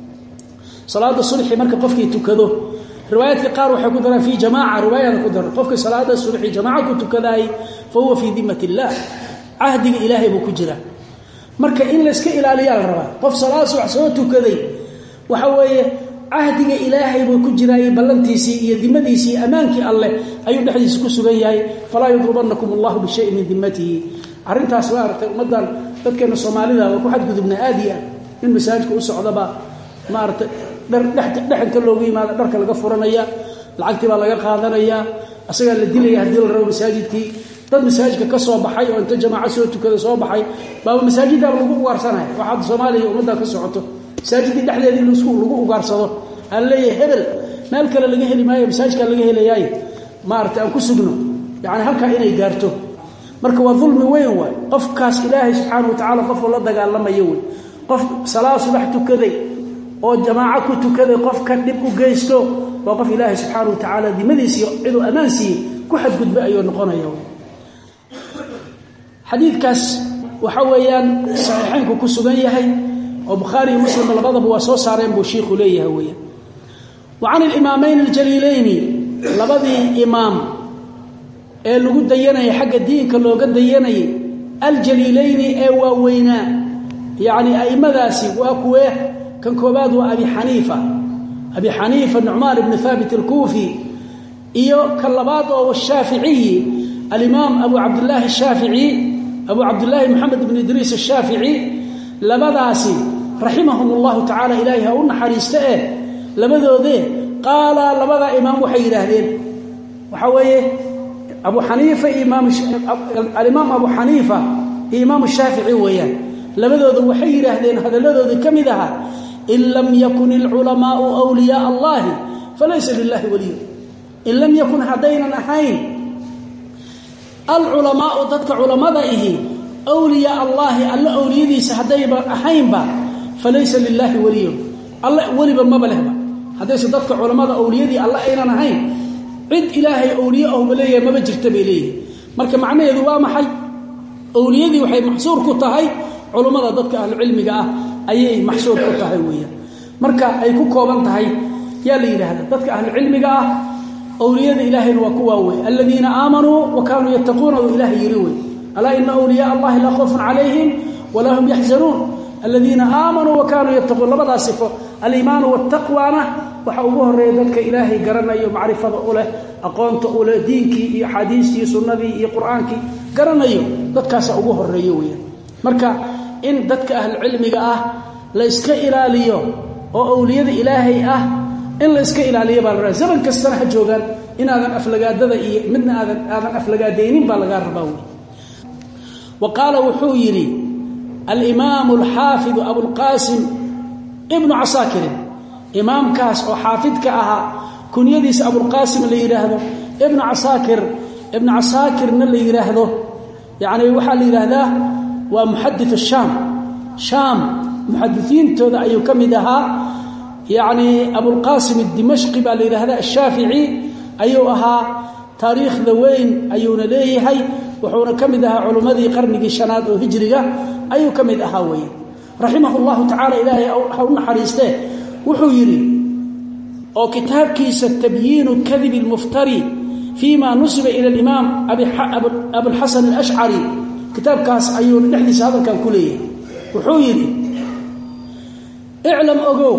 صلاة الصبح مركه قفك تكذو رواية قال وحكدنا في جماعة رواية كدر قفك صلاة الصبح جماعة كنت كذاي فهو في ذمة الله عهد إلهي بكجرة مركا إن لسك إلى ليال ربا قف صلاة الصبح صوته كذي وحوي عهد إلهي بكجرة بلنتيسي ذمتيسي أمانك الله أي حديث كسبياي فلا يضربنكم الله بشيء من ذمته عرنتها سوار مدان تذكر الصومالي وكحد كذبنا آدية من مساجك وسعودة ما أرت dhaxanta loogu yimaado dharka laga furanaya lacagtii baa laga qaadanaya asaga la dilay hadii la rabo masaajidkii dad masaajidka ka soo baxay oo inta jamaaca soo tukada soo baxay baa masaajidda lagu ugaarsanay waxa Soomaaliya umada ka socoto masaajidii dhaxdeeda in lagu ugaarsado halay hebel meel kale laga heli maayo masaajidka laga helayaay ma arta aan ku sugno yaani halka inay gaarto marka waa dhulmi weyn waay qofkaas Ilaahay subhanahu wa ta'ala qof la dagaalamayo qof salaad subax tukaday oo jamaaca ku tukaday qofka dib u geysto waa qof Ilaahay subhanahu wa ta'ala dimadiisi ciidu amaansi ku xadgudba ayuu noqonayaa xadiidkaas waxa weeyaan saxiixaynku ku sugan yahay oo Bukhari iyo Muslim labadaba waa soo saareen buu sheekhu leeyahay weeyaan وعن الإمامين الجليلين لبدي إمام lagu dayanay xagga diinka looga dayanay الجليلين ee waaweyna يعني aimadaasi waa kuwee كان كوباد وأبي حنيفة النعمان بن ثابت الكوفي إيو كاللباد والشافعي الإمام أبو عبد الله الشافعي أبو عبد الله محمد بن إدريس الشافعي لبداسي رحمهم الله تعالى إليها ون حريسته لبدو ذي قال لبدا إمام وحيره وحويه أبو حنيفة الإمام أبو حنيفة إمام الشافعي وياه لبدو ذي وحيره هذا لبدو ذي كم ذا إن لم يكن العلماء أولياء الله فليس لله ولي إن لم يكن هدينا نحين العلماء ضدك علمائه أولياء الله ألا أوليدي سهدي أحين با فليس لله ولي الله ولي بالمبلغ هديس ضدك علماء أوليدي الله أين نحين عد إلهي أولياءه بليه ما بجرت بليه مركب معنى يذوى محي أوليدي وحي محصور كتهي علماء ضدك أهل العلم ayay maxsuur ku tahay weeyaan marka ay ku kooban tahay yaa la yiraahdaa dadka ahli cilmiga ah awliyada ilaahay waa kuwa weey alladina aamanu wa kanu yattaquna ilaahi yiriwi ala inna awliya allahi la khawfun alayhim wa la hum yahzanun alladina aamanu wa kanu yattaqun labada sifo al-iimaan wa taqwana waxa ugu horeeyay dadka ilaahay garanayo macrifada u leh aqoonta u leh diinkii iyo xadiiskii sunnadii iyo quraankii garanayo dadkaas ugu horeeyay weeyaan marka in dadka ahli cilmiga ah la iska ilaaliyo oo awliyada ilaahay ah in la iska ilaaliyo baa la rabaa zaman kastana ha joogan inaadan aflagaadada iyo midna aadan aflagaadeynin baa laga rabaa وقال وحويري الإمام الحافظ أبو القاسم ابن عساكر إمام كاس أو حافظ كأها كن يديس أبو القاسم اللي يرهده ابن عساكر اللي يرهده يعني وحال يرهده ومحدث شام محدثين تودا أيو كمدها يعني أبو القاسم الدمشقي بالي هذا الشافعي أيوها تاريخ ذوين أيونا ليه هاي وحونا كمدها علماء قرن شناد وهجرية أيو كمدها وين رحمه الله تعالى إلهي أو حريسته وحويري أو كتاب كيس التبيين كذب المفتري فيما نسب إلى الإمام أبو الحسن الأشعري كتاب كاس أيون نحدث هذا كان كلية وحويري اعلم أقو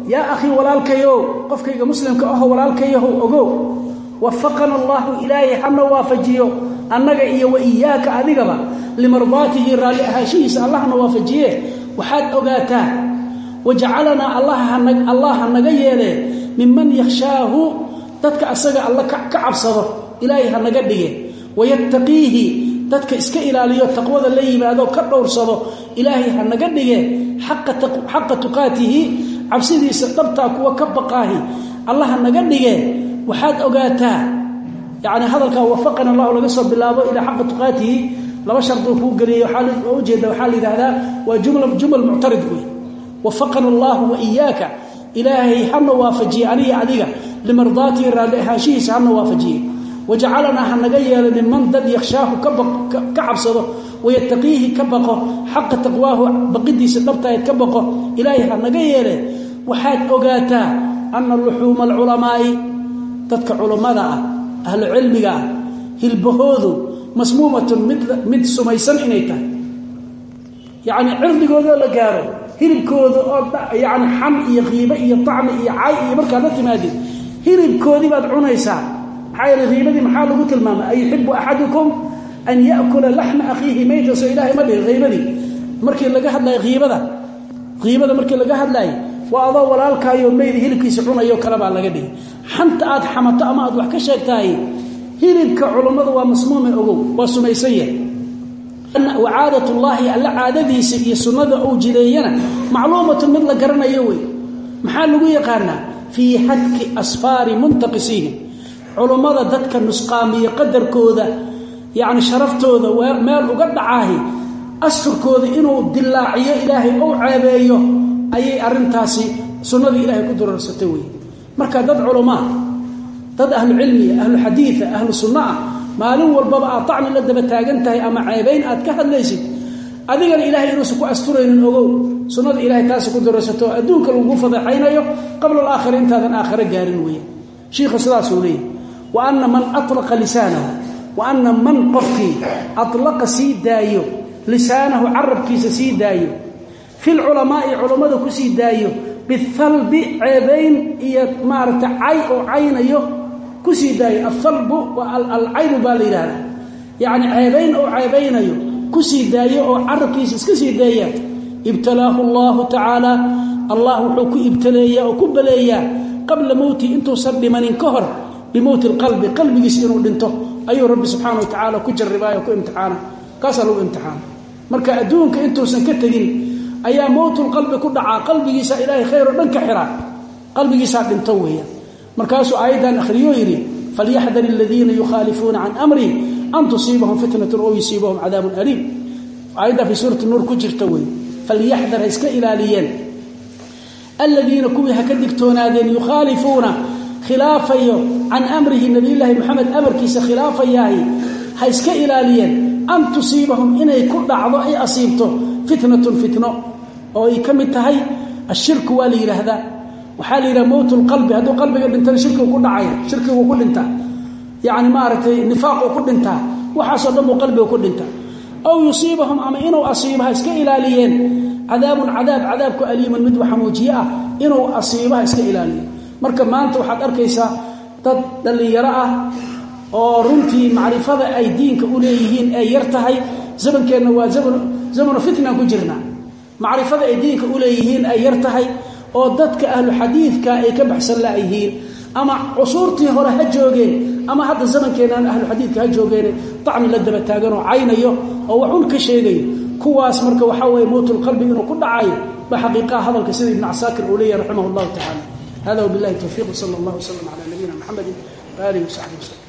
يا أخي ولالكيو قفكيك مسلم كأهو ولالكيو أقو وفقنا الله إلهي حنا وافجيو أنك إيا وإياك أذيقبا لمرضاته رالئها شيس الله نوافجيه وحاد أقاته وجعلنا الله نقيه ممن يخشاه تدك أسقى الله كعبصده إلهي نقده ويتقيه تدك إسك إلاليه التقوى اللي بعده كدور صده إلهي نقده حق تقاته عبسدي سطبتك وكبقاه الله نقده وحاد أقاته يعني هذا وفقنا الله لقصد بالله إلى حق تقاته لما شرطه فوق لي وحال وجد وحال هذا وجمل معترض به وفقنا الله وإياك إلهي حنا وافجي أني عليك لمرضاتي رالها شيء حنا وافجي وجعلنا حنجيا ممن ضد يخشاه كعبصده ويتقيه كبقه حق تقواه بقدي سدبته يتكبقه إلهي حنجيا وحاد أوجاتا أن اللحوم العلماء تذكر علماء أهل العلم هالبهوذ مسمومة مثل سميسن إنيتا يعني عرض جوده لجاره هالكوذ يعني حم يغيبة يطعم يعاي يبركة نتمادي هالكوذ بدعونا يسار حال غيبة محل قلت الماما أيحب أحدكم أن يأكل لحم أخيه ميتا سإلهي ما به غيبة دي مركي لقاهد لا غيبة مركي لقاهد لا وأضا ولالك يوم ميدي هلكي سعونا يو كلام على قدي حنت آد حمت أما أدوح كشاكتاي هلك علماء ومسموم أقو وسميسية وعادة الله ألا عادته سنة أو جلينا معلومة من لقرنا يوي محال يقارنا في حدك أسفار منتقسين علماء ذاتك النسقامية قدر كوذا يعني شرفتوذا ومال وقد عاهي أسفر كوذا إنه دلاعي إلهي أو عابيه أي أرنتاسي سنة إلهي قدر رستوي مركا ذات علماء ذات أهل علمية أهل حديثة أهل السنة مالو والبابا طعن لدى بتاجنتها أما عيبين أتكهد ليست أذيك الإلهي إنسكو أسترين الأغو سنة الإلهي تاسي قدر رستوي أدونك الوقوف ذحينيو قبل الآخرين تاذن آخر جارين ويا شيخ صلاة سوري وأن من أطلق لسانه وأن من قفكي أطلق سيدايو لسانه عرب كيس سيدايو في العلماء كسيدايو بالثلب عيبين يتمارت عي أو عينيو كسيدايو الثلب والعين بالإله يعني عيبين أو عيبينيو كسيدايو أو عرب كيس كسيدايو ابتلاه الله تعالى الله حكو ابتليا وكبليا قبل موتي انتو صد من انكهر بموت القلب قلبي يسيروا دنته أي رب سبحانه وتعالى كجربايا كامتحانا كسروا امتحان marka adduunka intuusan ka tagin ayaa mawtul qalbi ku dhaca qalbigiisa ilaahay khayr dhan ka xira qalbigiisa dhinto weeya markaas aydan akhriyo yiri falyahdhar alladhina yukhalifuna an amri an tusibahum fitnatun aw yusibahum adabun alim ayda fi surah an-nur ku jirta weey falyahdhar iska ilaaliyan alladhina kuwi hakadiktoonadeen yukhalifuna خلافيو عن أمره النبي الله محمد أمر كيس خلافياه هيسك إلاليا أن تصيبهم إن يكون أعضاء أصيبته فتنة أو يكمل الشرك والي لهذا وحال إلى موت القلب هذا قلب قد انت شرك وكل عين شرك وكل انت يعني مارت نفاق وكل انت وحصل دم قلبه وكل انت أو يصيبهم أما إنه أصيبها هيسك إلاليا عذاب كأليم المد وحموجية إنه أصيبها هيسك إلاليا marka maanta waxaad arkaysaa dad dhalinyaro ah oo runtii macrifada ay diinka u leeyihiin ay yar tahay zamankeena waa zaman fitna ku jirna macrifada ay diinka u leeyihiin ay yar tahay oo dadka ahlu xadiidka ay ka baxsan laayihiin ama usuurtii hore ha joogeen ama hadda zamankeena ahlu xadiidka ha joogeen tacni la daba taagan oo caynayo oo waxun ka sheegayo kuwaas marka waxa way mootul qalbi inuu ku dhacayo ba xaqiiqa hadalka sida ibn Asakir uu leeyahay rahimahullahu ta'ala هذا وبالله التوفيق صلى الله وسلم على نبينا محمد وآله وصحبه وسلم